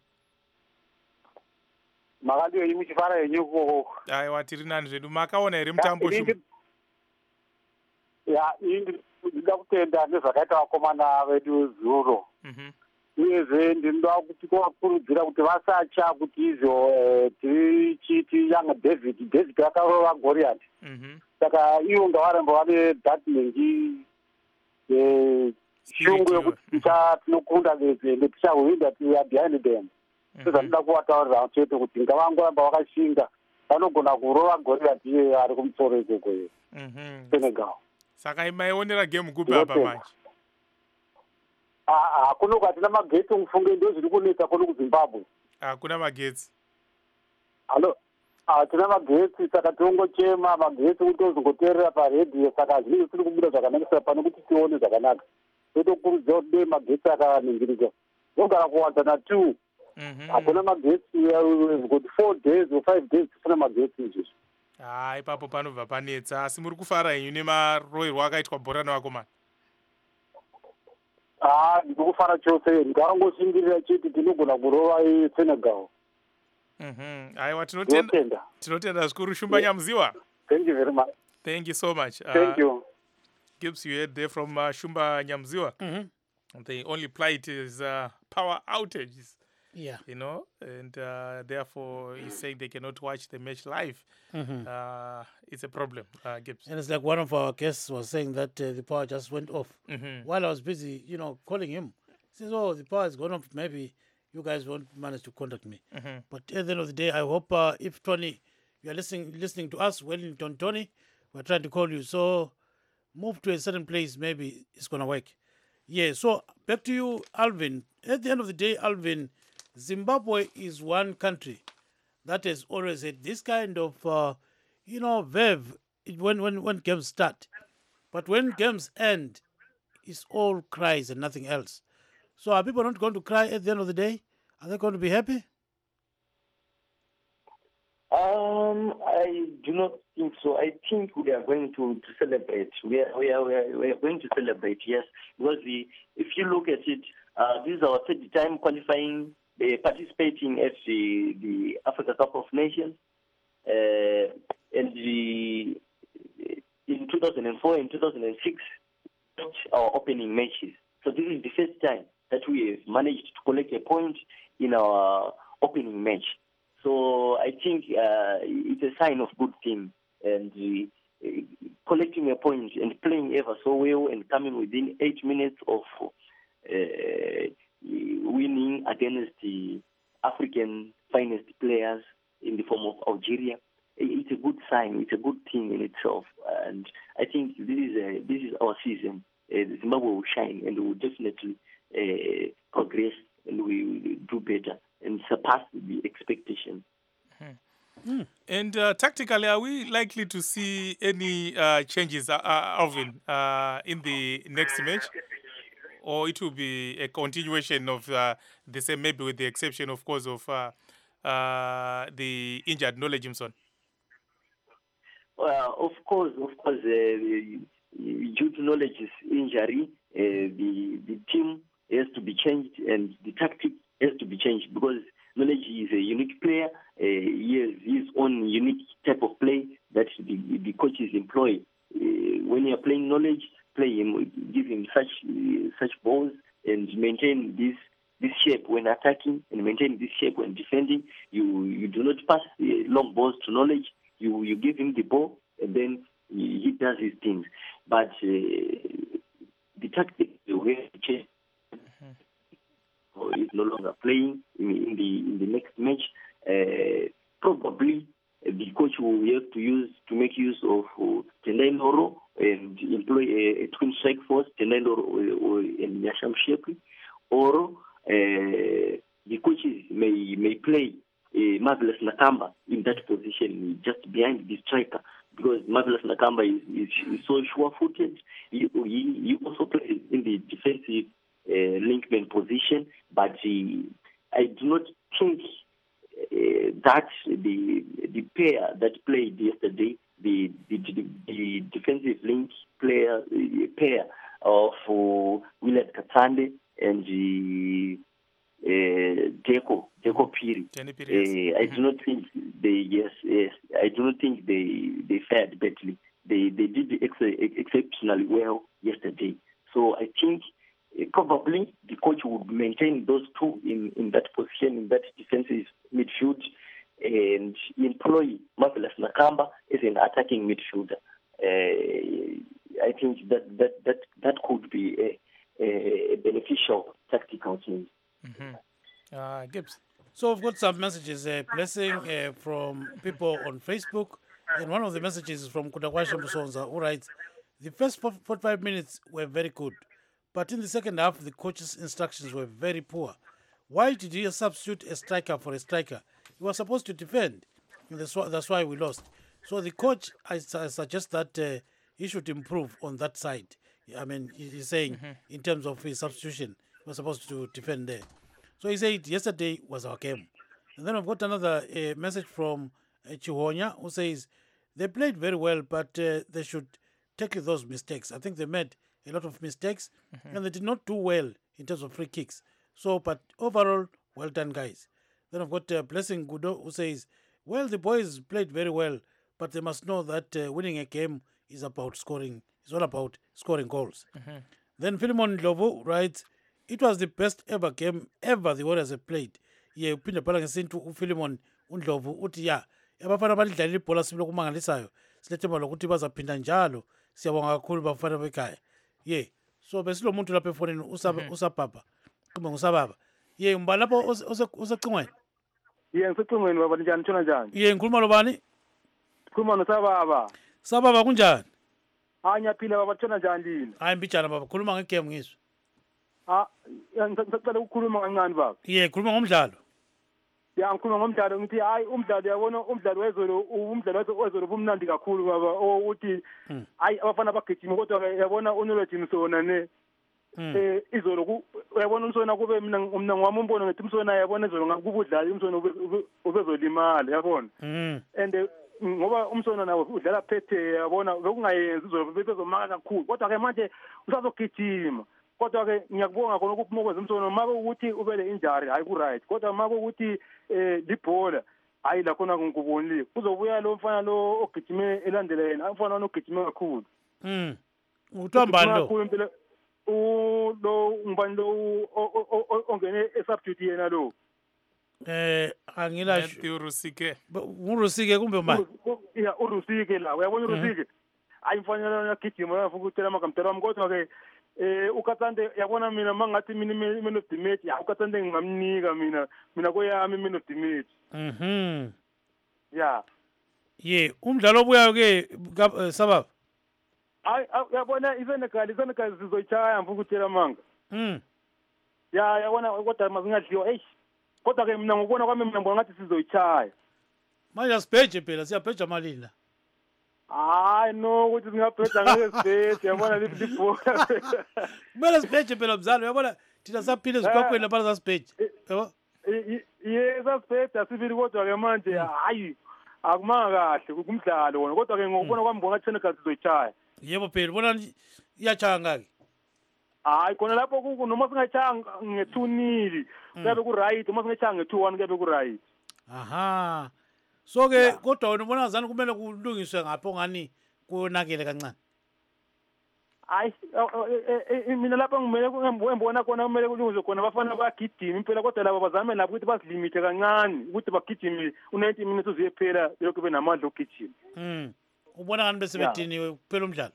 Magadi yenyu muchifara yenyu ko. Aiwa tiri nani zvedu makaona here mutambo Shumba? Ya, ini ndida kutenda nezvakaita vakomana vedu zuro. Mhm. Uyezve ndinoda kuti kuvakurudzira kuti vasatya kuti izvo tiri chiti yanga David David akarova Goliath. Mhm. Saka ivo ngavaramba vane batmengi shungu yekuti tinokunda tichahwinda we are behind them. Zvandinoda kuvataurira chete kuti ngavangoramba vakashinga vanogona kurova Goliath iye ari kumusoro ikoko iyo Senegal. Saka maionera game gupi apa manje? Ah, kuno kwatina magetsi mufunge ndo zviri kunetsa kuno kuZimbabwe. Hakuna magetsi. Halo. Hatina magetsi saka tongochema magetsi kutozongoteerera paredhiyo saka zvinenge tiri kubuda zvakanakisa pano kuti tione zvakanaka. Totokurudzira kuti dei magetsi akaningirika. Zogara kuwanza na two. Hakuna magetsi kuti four days or five days tisina magetsi izvozvo. Ah, ipapo panobva panetsa asi muri kufara henyu nemaroherwo akaitwa bhora nevakomana. Ah, ndikufara chose ndikangosingirira chiti tinogona kurova iSenegal. Mhm. Aiwa tinotenda Ndotenda. tinotenda zvikuru Shumba Nyamziwa. Thank you very much. Thank you so much. Thank Uh, you. Gibbs, you heard there from uh, Shumba Nyamziwa. Mhm. The only plight is uh, power outages, Yeah. you know, and uh, therefore he's saying they cannot watch the match live. Mhm. Uh, it's a problem, uh, Gibbs. And it's like one of our guests was saying that uh, the power just went off Mhm. while I was busy, you know, calling him. He says, "Oh, the power has gone off. Maybe you guys won't manage to contact me." Mhm. But at the end of the day, I hope uh, if Tony, you are listening listening to us, Wellington Tony, we're trying to call you. So move to a certain place. Maybe it's gonna work. Yeah. So back to you, Alvin. At the end of the day, Alvin, Zimbabwe is one country that has always had this kind of, uh, you know, verve it- when, when, when games start. But when games end, it's all cries and nothing else. So are people not going to cry at the end of the day? Are they going to be happy? Um, I do not think so. I think we are going to, to celebrate. We are, we, are, we, are, we are going to celebrate, yes. Because the, if you look at it, uh, this is our third time qualifying, uh, participating at the, the Africa Cup of Nations. Uh, and the, in two thousand four and two thousand six, our opening matches. So this is the first time that we have managed to collect a point in our opening match. So I think uh, it's a sign of good team, and uh, collecting a point and playing ever so well and coming within eight minutes of uh, winning against the African finest players in the form of Algeria. It's a good sign. It's a good thing in itself, and I think this is a, this is our season. Uh, Zimbabwe will shine, and we will definitely uh, progress, and we will do better and surpass the expectation. And uh, tactically, are we likely to see any uh, changes, uh, uh, Alvin, uh, in the next match? Or it will be a continuation of uh, the same, maybe with the exception, of course, of uh, uh, the injured Nole Jimson? Well, of course, of course, uh, due to knowledge's injury, uh, the the team has to be changed and the tactic has to be changed because Knowledge is a unique player. Uh, he has his own unique type of play that the, the coaches employ. Uh, when you are playing Knowledge, play him, give him such uh, such balls and maintain this this shape when attacking and maintain this shape when defending. You you do not pass uh, long balls to Knowledge. You you give him the ball and then he, he does his things. But uh, the tactic will have to change. Is no longer playing in, in the in the next match. Uh, probably uh, the coach will have to use to make use of uh, Tendai Noro and employ a, a twin strike force, Tendai Noro or, or, and Yasham Shepri, or uh, the coaches may may play uh, Marvelous Nakamba in that position, just behind the striker, because Marvelous Nakamba is, is, is so sure-footed. He, he, he also plays in the defensive uh, linkman position, but uh, I do not think uh, that the the pair that played yesterday, the the, the, the defensive link player uh, pair of uh, Willard Katande and the uh, Deco Deco Piri. Jenny Piri, yes. Uh, I do not think they yes yes I do not think they they fared badly. They they did ex- exceptionally well yesterday. So I think uh, probably the coach would maintain those two in, in that position, in that defensive midfield, and employ Marvelous Nakamba as an attacking midfielder. Uh, I think that that that, that could be a, a beneficial tactical change. Mm-hmm. Uh, Gibbs. So we've got some messages, uh, blessing uh, from people on Facebook, and one of the messages is from Kutakwasha Musonza, who writes, the first forty-five minutes were very good, but in the second half, the coach's instructions were very poor. Why did he substitute a striker for a striker? He was supposed to defend, and that's why, that's why we lost. So the coach, I, I suggest that uh, he should improve on that side. I mean, he's saying mm-hmm. in terms of his substitution, he was supposed to defend there. So he said yesterday was our game. And then I've got another uh, message from uh, Chihonya who says they played very well, but uh, they should take those mistakes. I think they made a lot of mistakes, and they did not do well in terms of free kicks. So, but overall, well done, guys. Then I've got uh, Blessing Gudo who says, well, the boys played very well, but they must know that uh, winning a game is about scoring. It's all about scoring goals. Then Philemon Lovo writes, it was the best ever game ever the Warriors have played. Ye uphinde bhala ngesintu uPhilemon uNdlovu uthi ya abafana balidlalela ibhola sibilo kumangalisayo silethemba lokuthi bazaphinda njalo siyabonga kakhulu bafana bekhaya ye so besilomuntu lapha efonini usaba usababa kumbe ngusababa ye umba lapho osecingweni ye ngisecingweni baba njani tshona njani ye ngikhuluma lobani khuluma nosababa sababa kunjani anyaphila baba tshona njani lini hayi mbijana baba khuluma ngegame ngizwe ah ngisacela ukukhuluma kancane baba ye khuluma ngomdlalo ya ngikhuluma ngomdlalo ngithi hayi umdlalo yabona umdlalo wezolo umdlalo wezolo bumnandi kakhulu baba uthi hayi abafana bagijima kodwa yabona uNolo Jimsona ne eh izolo uyabona umsona kube mina mina ngwami umbono ngithi umsona yabona izolo ngakubudlala umsona ubezolimala yabona and ngoba umsona nawo udlala phethe yabona bekungayenzi izolo bezomaka kakhulu kodwa ke manje usazogijima kodwa ke ngiyakubonga khona ukuphuma kwezimsono uma ukuthi ubele injury hayi ku right kodwa uma ukuthi eh libhola hayi la khona ngikubonile kuzobuya lo mfana lo ogijime elandela yena umfana onogijime kakhulu mm uthambani lo kakhulu u lo ngibani lo ongene esubstitute yena lo eh angilasho Rusike urusike kumbe manje ya urusike la uyabona urusike hayi mfana lo ogijima yafuna ukutela makamtela wami kodwa ke eh ukathande yabona mina mangathi mina imino dimate ya ukathande ngingamnika mina mina koyami imino dimate mhm ya ye umdlalo obuyayo ke sababa ay yabona iSenegal iSenegal sizoyichaya mfuku ukutshela manga mhm ya yabona kodwa mazingadliwa eish kodwa ke mina ngokubona kwami mina ngibona ngathi sizoyichaya manje asibheje phela siyabheja malini hayi no ukuthi singabheja ngeke sibheje yabona lithi libhola kumele sibheje phela mzalo uyabona thina saphile eziqoqweni lapha sasibheje yabo yes asibheje asibili kodwa ke manje hayi akumanga kahle kumdlalo wona kodwa ke ngokubona kwami ngibona ngathi Senegal sizoyichaya yebo phela bona iyachaya ngake hayi khona lapho kuku noma singachaya ngethunili kuyabe ku right uma singachaya nge-two one kuyabe ku right aha so ke kodwa wena ubona ngazani kumele kulungiswe ngapho ngani konakele kancane hayi mina lapha ngimele ngibona khona kumele kulungiswe khona abafana bagijima impela kodwa labo bazame lapho ukuthi basilimite kancane ukuthi bagijime u-ninety minutes uze phela lokho benamandla okugijima mm ubona ngani bese bediniwe kuphela umdlalo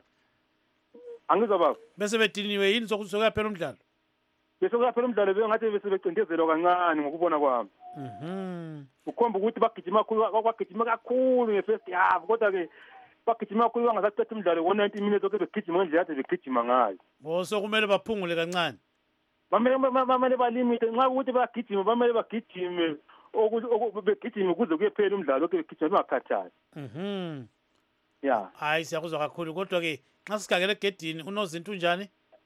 angizwa baba bese bediniwe yini sokusoka phela umdlalo bese kuyaphela umdlalo bengathi bese becindezelwa kancane ngokubona kwami mhm ukhomba ukuthi bagijima kakhulu bagijima kakhulu nge-first half kodwa ke bagijima kakhulu bangasaqeda umdlalo ngo-ninety minutes okube begijima ngendlela kade begijima ngayo bo so kumele baphungule kancane bamele bamele balimite nxa ukuthi bagijima bamele bagijime begijime kuze kuyephela umdlalo okube begijima bangakhathali mhm ya hayi siyakuzwa kakhulu kodwa ke nxa sigagele egedini unozinto unjani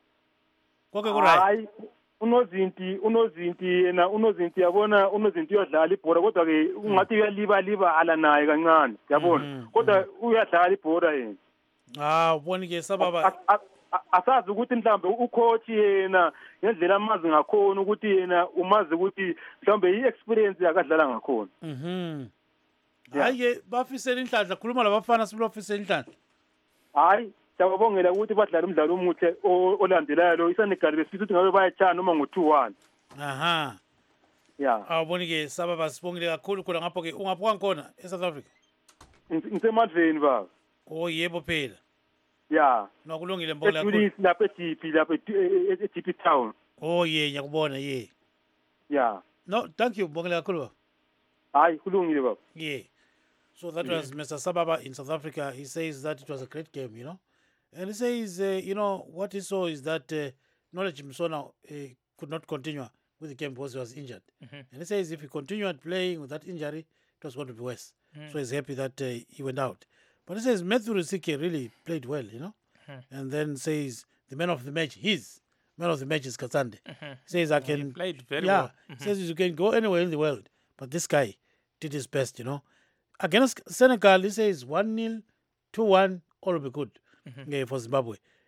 konke ku-right hayi unozinti unozinti yena unozinti yabona unozinti uyadlala ibhola kodwa ke ungathi uyaliba liba ala naye kancane yabona kodwa uyadlala ibhola yena ah uboni ke sababa asazi ukuthi mhlambe ucoach yena ngendlela amazi ngakhona ukuthi yena umazi ukuthi mhlambe i-experience yakadlala ngakhona mhm hayi ke bafisela inhlanhla khuluma labafana sibafisela inhlanhla hayi siyabongela ukuthi badlala umdlalo omuhle olandelayo lo iSenegal besifisa ukuthi ngabe bayachana noma ngo-two one aha ya awuboni ke sababa sibongile kakhulu khona ngapho ke ungapho kankona eSouth Africa ngisemadleni baba oh yebo phela ya nokulungile mbongela kakhulu eTunis lapha eGP lapha eGP town oh ye ngiyakubona ye ya no thank you mbongela kakhulu baba hayi kulungile baba yeah so that was Mister Sababa in South Africa. He says that it was a great game, you know. And he says, uh, you know, what he saw is that uh, Knowledge Msona uh, could not continue with the game because he was injured. Mm-hmm. And he says if he continued playing with that injury, it was going to be worse. Mm-hmm. So he's happy that uh, he went out. But he says Matthew Rusike really played well, you know. Mm-hmm. And then says the man of the match, his man of the match is Katsande. Mm-hmm. He says I can... He played very yeah, well. Mm-hmm. He says you can go anywhere in the world. But this guy did his best, you know. Against Senegal, he says one nil, two one, all will be good mm-hmm. yeah, for Zimbabwe.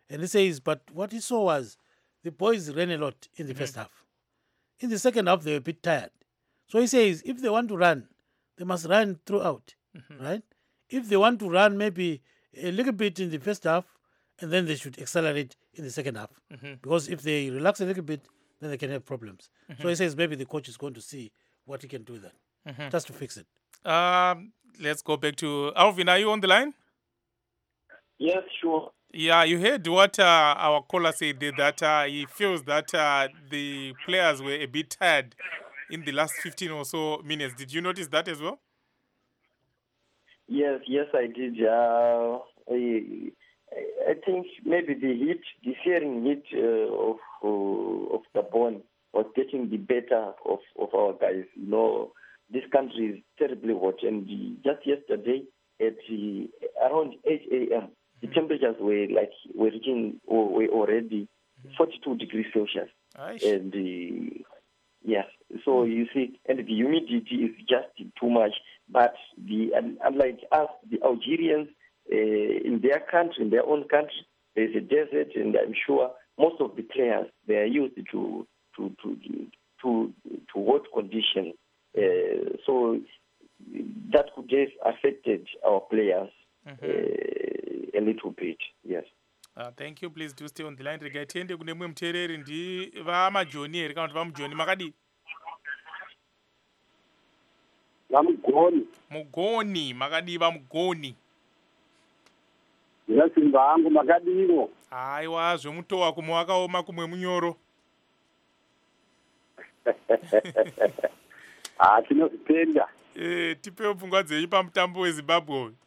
And he says, but what he saw was the boys ran a lot in the Mhm. first half. In the second half, they were a bit tired. So he says, if they want to run, they must run throughout, Mhm. right? If they want to run maybe a little bit in the first half, and then they should accelerate in the second half. Mhm. Because if they relax a little bit, then they can have problems. So he says maybe the coach is going to see what he can do then, Mhm. just to fix it. Um, let's go back to Alvin. Are you on the line? Yes, sure. Yeah, you heard what uh, our caller said there, that uh, he feels that uh, the players were a bit tired in the last fifteen or so minutes. Did you notice that as well? Yes, yes, I did. Uh, I, I think maybe the heat, the searing heat uh, of uh, of Gabon was getting the better of, of our guys. You know, this country is terribly hot, and just yesterday at uh, around eight a.m. the temperatures were like were reaching or were already forty-two degrees Celsius, Aish. and uh, yes, so you see, and the humidity is just too much. But the and unlike us, the Algerians uh, in their country, in their own country, there is a desert, and I'm sure most of the players they are used to to to to to hot conditions. Uh, so that could have affected our players Mhm. uh, a little bit. Yes. Uh, thank you. Please do stay on the line. Rega tiende kune mumwe muteereri ndi vamajoni here kana kuti vamujoni makadi vamugoni mugoni makadi vamugoni ndina simba hangu makadiro aiwa zvemutowa kumwe wakaoma kumwe munyoro ha tinozvitenda e, tipewo pfungwa dzenyu pamutambo wezimbabwe uyu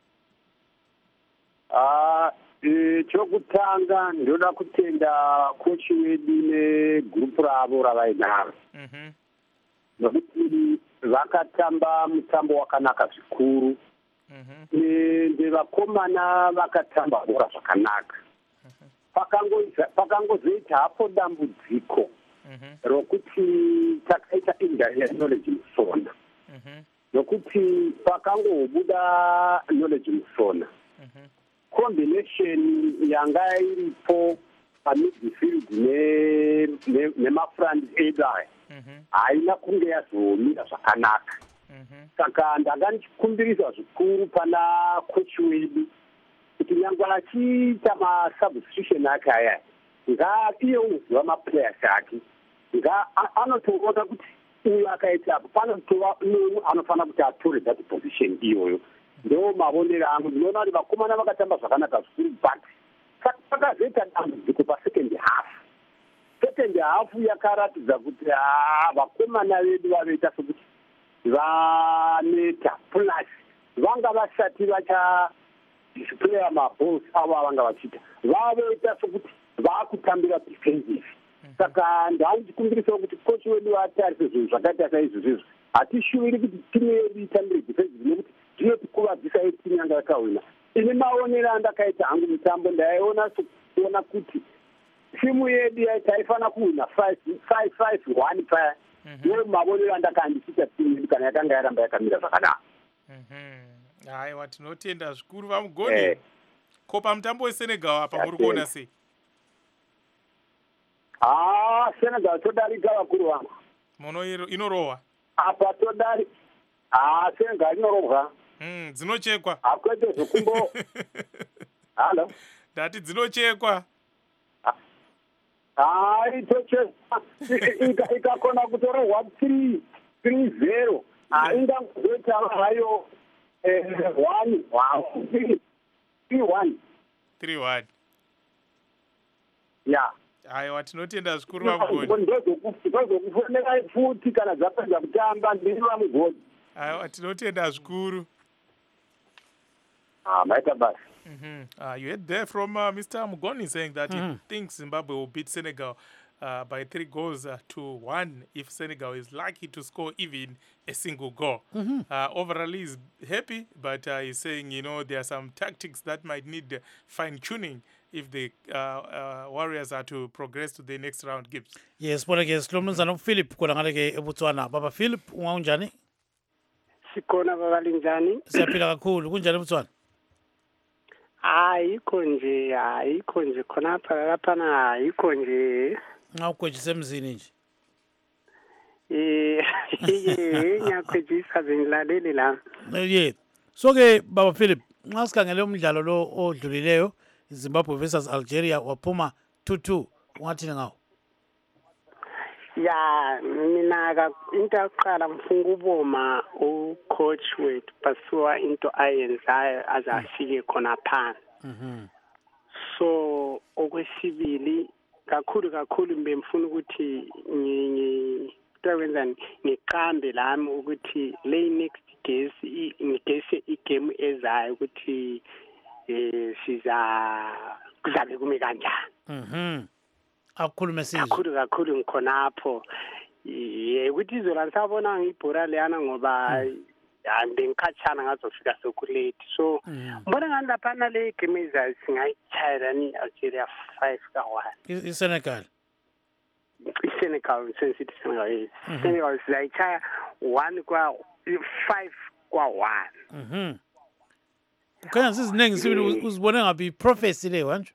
Ah, eh, chokutanga ndoda kutenda kochi wedu negurupu ravo ravainaro Mhm. nokuti vakatamba mutambo wakanaka zvikuru Mhm. ende vakomana vakatamba bhora zvakanaka Pakangoita- pakangozoita hapo dambudziko Mhm. rokuti takaita injury yaknowledge musona Mhm. nokuti pakangobuda knowledge musona Mhm. combination yanga iripo pamidfield nemafront edai Mhm. haina kunge yazomira zvakanaka Mhm. saka ndanga ndichikumbirisa zvikuru pana kochi wedu kuti nyangwe achiita masubstitution ake aya ngaiye unoziva maplayers ake anotoona kuti uyu akaita apo panotova umwe anofanira kuti atore that position iyoyo ndo mavonero angu ndinoona kuti vakomana vakatamba zvakanaka zvikuru but pakazoita dambudziko pasecond half second half yakaratidza kuti haa vakomana vedu vavoita sekuti vaneta plus vanga vasati vacha displaya maballs avo avanga vachiita vavoita sekuti vaakutambira defensive saka ndandichikumbirisa kuti kochi wedu atarise zvinhu zvakaita saizvozvizvo hatishuviri kuti timu yedu itambire defensive nekuti zvinotikuvadzisa yetimu yanga yakawina ine maonero andakaita hangu mutambo ndaiona sekuona kuti timu yedu taifanira kuwina five five one paya ndo mavonero andakandichita timu yedu kana yakanga yaramba yakamira zvakanaka aiwa tinotenda zvikuru vamugoni ko pamutambo wesenegal apa muri kuona sei ah senegal todarika vakuru vangu muno inorohwa apa todari ah senegal inorovha Mm, dzinochekwa hakwete zvokumbo halo ndati dzinochekwa hai tochekwa ikakona kutorohwa three three zero ingangozoita hayo one three one three one ya aiwa tinotenda zvikuru vamugoni ndozokufonerai futi kana dzapedza kutamba ndiri vamugoni aiwa tinotenda zvikuru Ah, maita basi. Mm-hmm. Uh, you heard there from uh, Mister Mugoni saying that Mhm. he thinks Zimbabwe will beat Senegal uh, by three goals uh, to one if Senegal is lucky to score even a single goal. Uh, overall, he's happy, but uh, he's saying, you know, there are some tactics that might need uh, fine-tuning if the uh, uh, Warriors are to progress to the next round games. Yes, boleke silomnumzana uPhilip khona ngale ke eBotswana. Baba Philip, unganjani? Sikhona babalinjani? Siyaphila kakhulu. Kunjani eBotswana? ayikho nje ayikho nje khonapha laphana ayikho nje nxa ukhwejisa emzini nje eh ngiyakhwejisa bengilaleli la ye so-ke baba Philip nxa sikhangele umdlalo lo odlulileyo Zimbabwe versus Algeria waphuma two two ungathini ngawo ya mina into yokuqala ngifuna ukuboma ucoach wethu basuwa into ayenzayo azafike khona phana mhm so okwesibili kakhulu kakhulu bemfuna ukuthi ngikwenza ngiqambe lami ukuthi le next case ngigese igame ezayo ukuthi eh siza kuzabe kume kanjani mhm akukhulume sizwe kakhulu kakhulu ngikhonapho ye ukuthi izola sabona ngibhora leyana ngoba andengikhatshana ngazofika sokulate so mbona ngani laphana le game ezayo singayichayela ni Algeria five ka one iSenegal iSenegal sensitive Senegal Senegal sizayichaya one kwa five kwa one mhm ukhanya siziningi sibili uzibone ngapi prophecy le wanje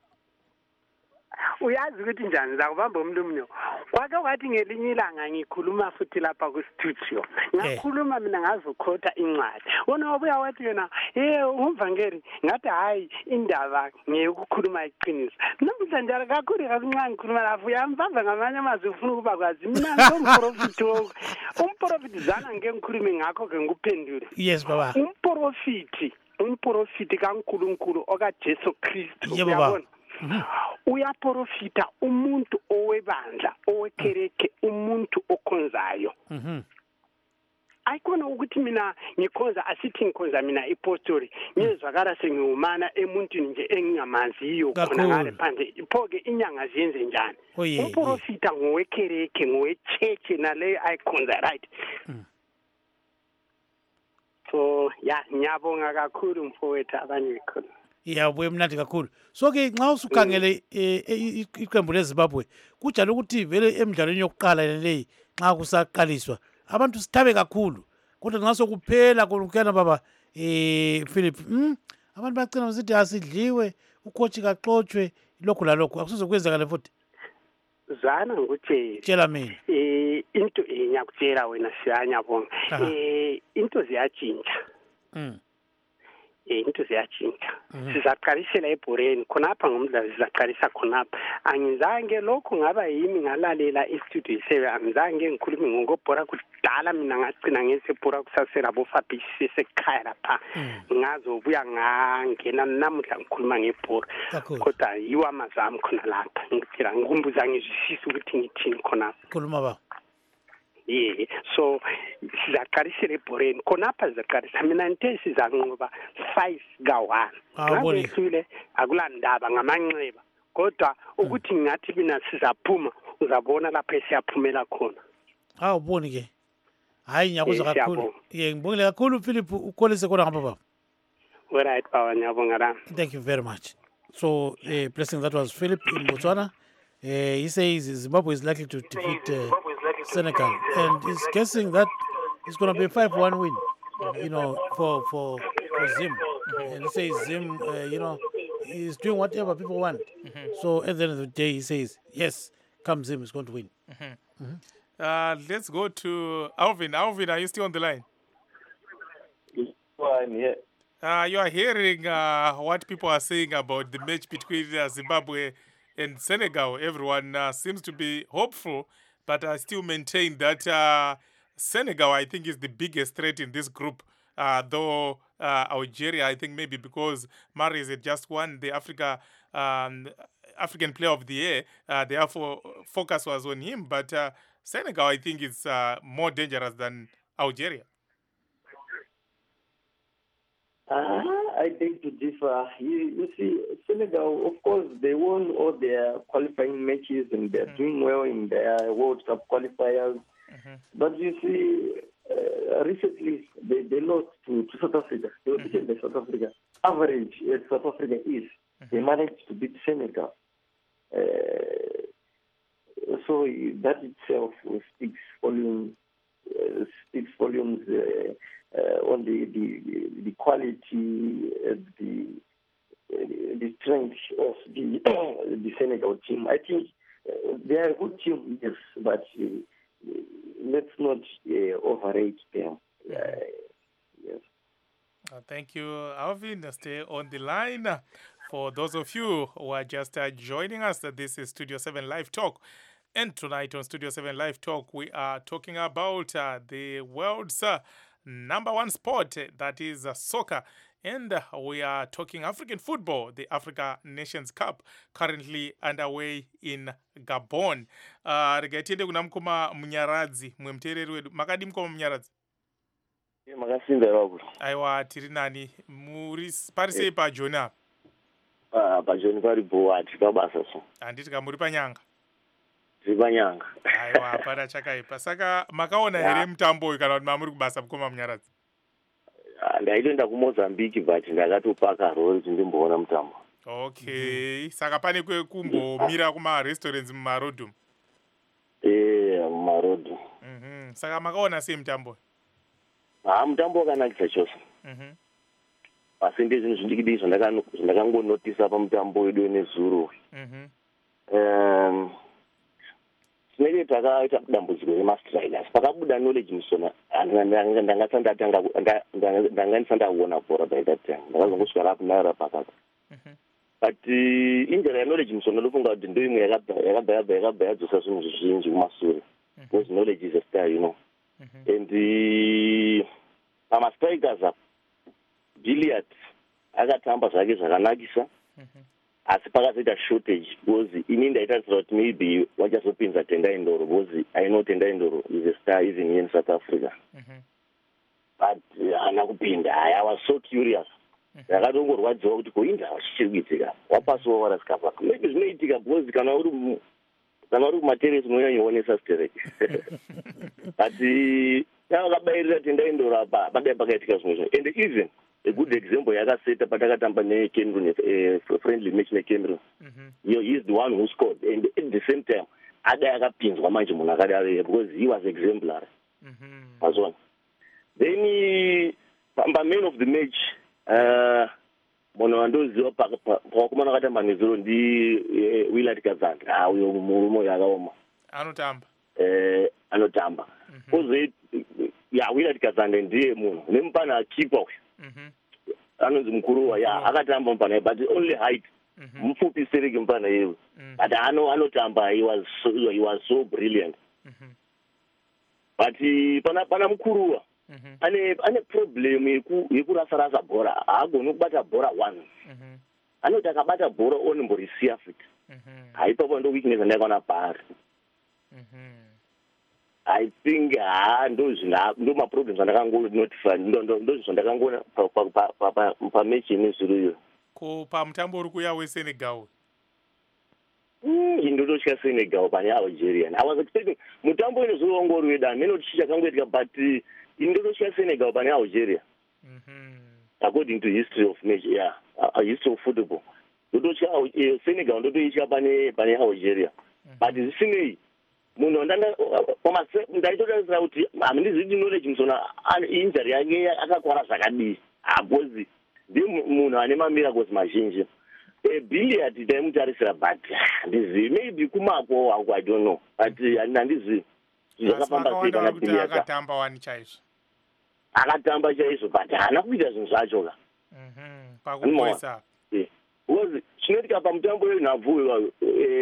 uyazi ukuthi njani zakubamba umlumnyo kwake wathi ngelinye ilanga ngikhuluma futhi lapha ku studio ngakhuluma mina ngazokhotha incwadi wona wabuya wathi yena eh umvangeli ngathi hayi indaba ngekukhuluma iqiniso namhla njalo kakhulu kancane ngikhuluma lapho uyambamba ngamanye amazwi ufuna ukuba kwazi mina ngomprofiti umprofiti zana ngeke ngikhulume ngakho ke ngikuphendule yes baba umprofiti umprofiti kaNkulunkulu okaJesu Kristu uyabona uyaprofita umuntu owebandla owekereke umuntu okhonzayo mhm ayikona ukuthi mina ngikhonza asithi ngikhonza mina ipostori ngezwakala sengiwumana emuntwini nje engingamaziyo khona ngale phandle iphoke inyanga ziyenze njani umprofita ngowekereke ngowechurch nale ayikhonza right so ya ngiyabonga kakhulu mfowethu abanye khona iyabuye mnandi kakhulu so-ke nxa usukhangele iqembu leZimbabwe kujalo ukuthi vele emidlalweni yokuqala leyi nxa kusaqaliswa abantu sithabe kakhulu kodwa nxa sokuphela konukuyana baba um Philip um abantu bacina besithi asidliwe ucoach kaxotshwe lokhu lalokhu akusizokwenzakala futhi zana ngikutshela tshela mina um into ngiyakutshela wena siyanyabonga um into ziyatshintsha um into ziyatshintsha sizaqalisela ebhoreni khonapha ngomdlalo sizaqalisa khonapha angizange lokho ngaba yimi ngalalela istudio seven angizange ngikhulume ngokubhora kudala mina ngagcina ngesebhora kusasela bofabisi sekhaya lapha ngazobuya ngangena namuhla ngikhuluma ngebhora kodwa yiwa amazami khona lapha ngithira ngikumbuza ngizwisisa ukuthi ngithini khonapha khuluma ba yeah so sizaqalisela ebhoreni khonapha sizaqalisa mina nte sizanqoba five ka one ngabehlule akulandaba ngamanxeba kodwa ukuthi ngathi mina sizaphuma uzabona lapha esiyaphumela khona awuboni ke hayi ngiyakuza kakhulu ye ngibongile kakhulu Philip ukholise khona ngapha baba right baba ngiyabonga la thank you very much so uh, blessing that was Philip in Botswana. Uh, he says Zimbabwe is likely to defeat uh, Senegal, and he's guessing that it's going to be a five one win, you know, for for, for Zim. Mm-hmm. And he says Zim, uh, you know, he's doing whatever people want. Mm-hmm. So at the end of the day, he says, yes, come Zim is going to win. Mm-hmm. Mm-hmm. Uh, let's go to Alvin. Alvin, are you still on the line? I'm here. Uh, you are hearing uh, what people are saying about the match between uh, Zimbabwe and Senegal. Everyone uh, seems to be hopeful, but I still maintain that uh, Senegal, I think, is the biggest threat in this group. Uh, though uh, Algeria, I think maybe because Mahrez had just won the Africa um, African Player of the Year, uh, therefore focus was on him. But uh, Senegal, I think, is uh, more dangerous than Algeria. Uh, I think to differ. You, you see, Senegal, of course, they won all their qualifying matches and they're mm-hmm. doing well in their World Cup qualifiers. Mm-hmm. But you see, uh, recently they, they lost to, to South Africa. They were beaten by South Africa. Average as South Africa is, mm-hmm. they managed to beat Senegal. Uh, so that itself speaks volumes. Uh, speaks volumes. Uh, Uh, on the, the, the quality, uh, the, the strength of the the Senegal team. I think uh, they are a good team, yes, but uh, let's not uh, overrate them. Uh, yes. Uh, thank you, Alvin. Stay on the line. For those of you who are just uh, joining us, uh, this is Studio seven Live Talk. And tonight on Studio seven Live Talk, we are talking about uh, the world's uh, number one sport, uh, that is uh, soccer. And uh, we are talking African football, the Africa Nations Cup, currently underway in Gabon. Uh, rega tiende kuna mkoma Munyaradzi, mwemtereri wedu. Makadi mkoma Munyaradzi? Makasimbera kuti. Aiwa, tiri nani. Muri parisei pa Jona? Ah, pa Jona pari bowati pabasa so. Anditi kamuri panyanga. Tiri panyanga. Aiwa, para chakaipa. Saka makaona here mutambo kana kuti mamuri kubasa mkoma Munyaradzi? Ndaitoenda kuMozambique but ndakatopaka rori kuti ndimboona mutambo. Okay. Mm-hmm. Saka pane kwekumbomira kuma restaurants mumarodhu? Eh, mumarodhu. Mhm. Saka makaona sei mutambo? Ah, mutambo wakanakisa chose. Mhm. Asi ndizvinhu zvindikidi zvandakangonotisa pamutambo wedu nezuro. Mhm. Um, Sinenge takaita dambudziko remastrikers pakabuda knowledge musona ndanganisandauona bhora by that time ndakazongosvika kunara pakaka but uh, injera yaknowledge musona ndofunga kuti ndo imwe yakabva yabva yakabva yadzosa zvinhu zvizhinji kumashure because knowledge is a star, you know. And uh, pamastrikers apa Gilliard akatamba zvake zvakanakisa asi pakazoita shortage because ini ndaitarisira kuti maybe wachazopinza Tendai Ndoro because I know Tendai Ndoro is a star even here in South Africa. Mm-hmm. But haana kupinda. I was so curious. Ndakatongorwadziwa kuti koinda chichiri kuitika wapasiwa warasika paka maybe zvinoitika because kana uri kana uri kumateresi unonyanyoonesa stereki but yakabairira Tendai Ndoro apa padai pakaitika zvimwe zvinhu and even a good example yakaseta patakatamba neCameroon, a friendly match neCameroon. Mm-hmm. He is the one who scored, and at the same time, ada akapinzwa manje munhu akadaro because he was exemplary. Mm-hmm. As well. Then he, the man of the match, uh, munhu andoziva pakumana akatamba nezuro ndi Willard Kazanga. Ah, uyo murume yakaoma. Anotamba. Eh, anotamba. Because yeah, Willard Kazanga ndiye munhu nemupana keeper uyu. Mhm. Anonzi mukuru wa ya akatamba mpana but only height. Mhm. Mfupi sereke mpana yeye. But ano anotamba he was so, he was so brilliant. Mhm. But pana pana mukuru wa. Mhm. Ane ane problem yeku yekurasa rasa bhora. Agona kubata bhora one. Mhm. Anotaka bata bhora onomborisiya futi. Mhm. Haipapo ndo weakness ndakaona pari. Mhm. I think ah ndo zvina ndo ma problems andakangona notify ndo ndo ndo zvandakangona pa pa pa pa match nezuro iyo ko pa mutambo uri kuya weSenegal. Mm, indotosha Senegal pane Algeria. I was expecting mutambo inozuro ngori weda nenotisha kangoitika but indotosha Senegal pane Algeria. Mhm. According to history of match, yeah, a history of football. Ndotosha Senegal ndotoisha pane pane Algeria. But zvisinei munhu ndanda pamase ndaitotarisira kuti handizidi knowledge musona injury yake akakwara zvakadii hapozi ndi munhu ane mamiracles mazhinji Billiard taimutarisira but handizivi maybe kumako hako I don't know but handizivi zvakafamba sei kana Billiard akatamba wani chaizvo akatamba chaizvo but haana kuita zvinhu zvacho ka pakupoisa because chinoitika pamutambo wenhabvu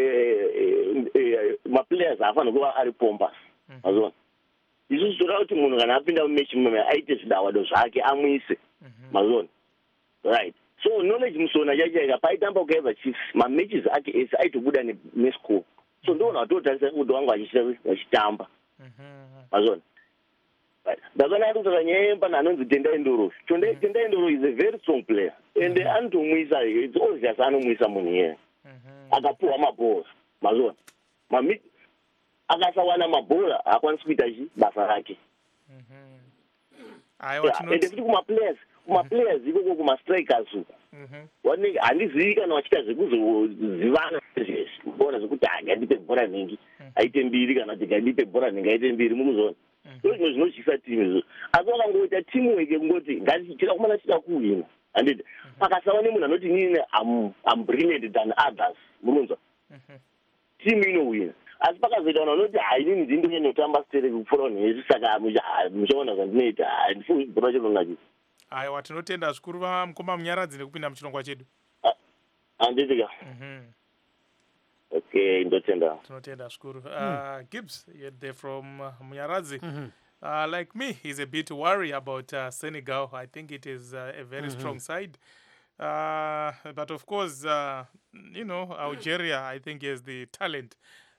maplayers haafanira kuva ari pompas mazona isusu toda kuti munhu kana apinda mumechi mumwe aite zvidawado zvake amwise mazona right so knowledge musona chachaika paitamba kukaibva chiefs mamatches ake ese aitobuda nescore so ndoona watotarisa kuti wangu vachitamba mazona ndakanaka kusaka nyaya yempana anonzi Tendai Ndoro. Tendai Ndoro is a very strong player and anotomwisa it's obvious anomwisa munhu yeye akapuwa mabhora mazona mami akasawana mabhora haakwanisi kuita chi basa rake ende futi kumaplayers kumaplayers ikoko kumastrikers uku wanenge handizivi kana wachiita zvekuzozivana bona zvekuti hangandipe bhora nhingi aite mbiri kana kuti ngandipe bhora nhingi aite mbiri mukuzona ndozvimwe zvinotyisa timu izvo asi wakangoita teamwork yekungoti ngatichira kumana chida kuhwina anditi pakasawane munhu anoti inini am am brilliant than others munonzwa timu inowina asi pakazoita vanhu vanoti hai inini ndindinyanya kutamba stere kupfuura nhesi saka muchaona zvandinoita handifungi bhora chirongachii aiwa tinotenda zvikuru vamukoma munyaradzi nekupinda muchirongwa chedu handitika okay ndotenda tinotenda zvikuru uh, Gibbs you're there from uh, munyaradzi mm-hmm. Uh, like me, he's a bit worried about uh, Senegal. I think it is uh, a very mm-hmm. strong side. Uh, but of course, uh, you know, Algeria, I think, has the talent.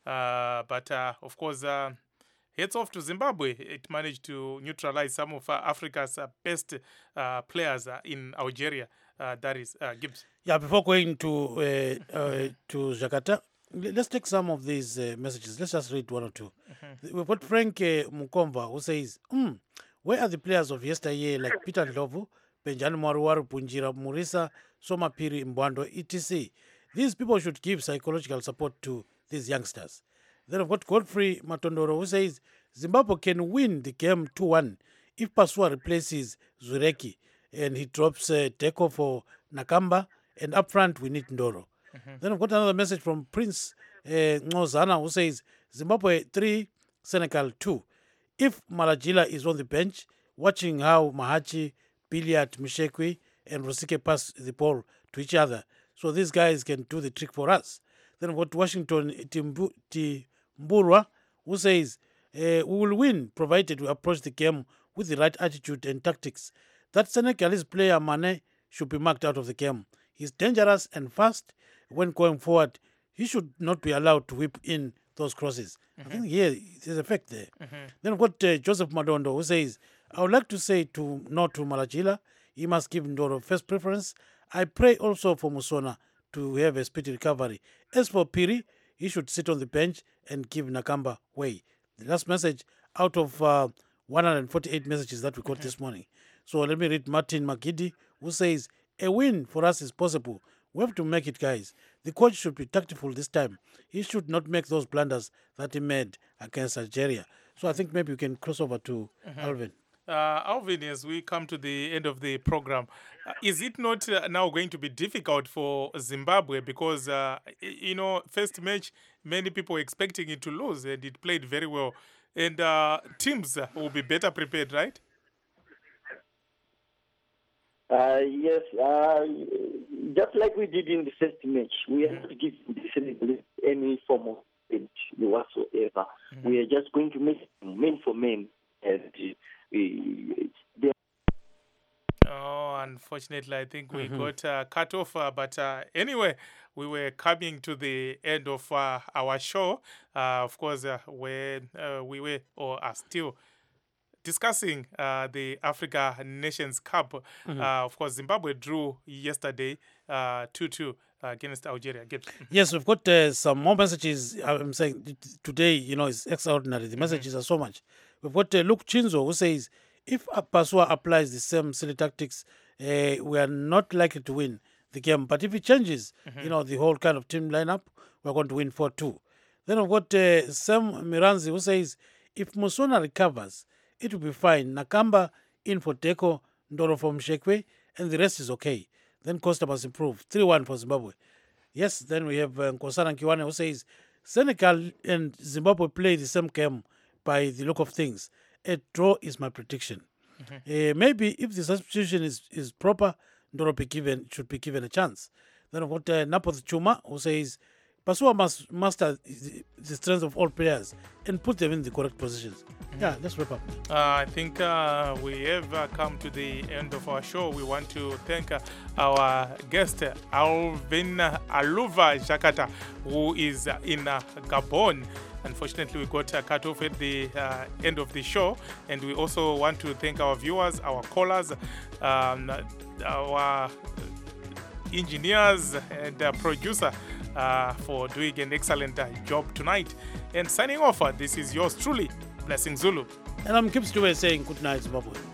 Uh, but uh, of course, uh, heads off to Zimbabwe. It managed to neutralize some of uh, Africa's uh, best uh, players uh, in Algeria. Uh, that is uh, Gibbs. Yeah, before going to uh, uh, to Jakarta, let's take some of these uh, messages. Let's just read one or two. Mm-hmm. We've got Frank uh, Mukomba who says, mm, where are the players of yesteryear like Peter Ndlovu, Benjani Mwaruwaru, Punjira Murisa, Soma Piri Mbwando, et cetera. These people should give psychological support to these youngsters. Then I've got Godfrey Matondoro who says, Zimbabwe can win the game two one if Pasua replaces Zureki and he drops uh, Teko for Nakamba, and up front we need Ndoro. Mm-hmm. Then I've got another message from Prince uh, Ngozana who says, Zimbabwe three, Senegal two. If Malajila is on the bench, watching how Mahachi, Billiard, Mishekwi, and Rosike pass the ball to each other, so these guys can do the trick for us. Then I've got Washington Timbu, Timburwa who says, uh, we will win provided we approach the game with the right attitude and tactics. That Senegalese player Mane should be marked out of the game. He's dangerous and fast. When going forward, he should not be allowed to whip in those crosses. Mm-hmm. I think here there's a fact there. Mm-hmm. Then we've got uh, Joseph Madondo who says, I would like to say to no to Malajila, he must give Ndoro first preference. I pray also for Musona to have a speedy recovery. As for Piri, he should sit on the bench and give Nakamba way. The last message out of uh, one hundred forty-eight messages that we got mm-hmm. this morning. So let me read Martin Magidi who says, a win for us is possible. We have to make it, guys. The coach should be tactful this time. He should not make those blunders that he made against Algeria. So I think maybe we can cross over to mm-hmm. Alvin. Uh, Alvin, as we come to the end of the program, uh, is it not uh, now going to be difficult for Zimbabwe? Because, uh, you know, first match, many people were expecting it to lose, and it played very well. And uh, teams will be better prepared, right? Uh, yes, uh, just like we did in the first match, we are not giving any form of bench whatsoever. Mm-hmm. We are just going to make men for men. And uh, oh, unfortunately, I think we mm-hmm. got uh, cut off. Uh, but uh, anyway, we were coming to the end of uh, our show. Uh, of course, uh, when uh, we were or are still discussing uh, the Africa Nations Cup. Mm-hmm. Uh, of course, Zimbabwe drew yesterday uh, two two uh, against Algeria. Yes, we've got uh, some more messages. I'm saying today, you know, it's extraordinary. The messages mm-hmm. are so much. We've got uh, Luke Chinzo who says, if Pasua applies the same silly tactics, uh, we are not likely to win the game. But if he changes, mm-hmm. you know, the whole kind of team lineup, we're going to win four two. Then we've got uh, Sam Miranzi who says, if Musona recovers, it will be fine. Nakamba in for Teko, Ndoro from Shekwe, and the rest is okay. Then Costa must improve. three one for Zimbabwe. Yes, then we have uh, Nkosana Kiwane who says, Senegal and Zimbabwe play the same game by the look of things. A draw is my prediction. Mm-hmm. Uh, maybe if the substitution is, is proper, Ndoro be given, should be given a chance. Then I've got uh, Napoth Chuma who says, Pasua must master the, the strength of all players and put them in the correct positions. Mm-hmm. Yeah, let's wrap up. Uh, I think uh, we have uh, come to the end of our show. We want to thank uh, our guest, Alvin Aluva Jakata, who is uh, in uh, Gabon. Unfortunately, we got uh, cut off at the uh, end of the show. And we also want to thank our viewers, our callers, um, our engineers and uh, producer uh, for doing an excellent uh, job tonight. And signing off, uh, this is yours truly, Blessing Zulu. And I'm Gibbs Dube saying good night, Zimbabwe.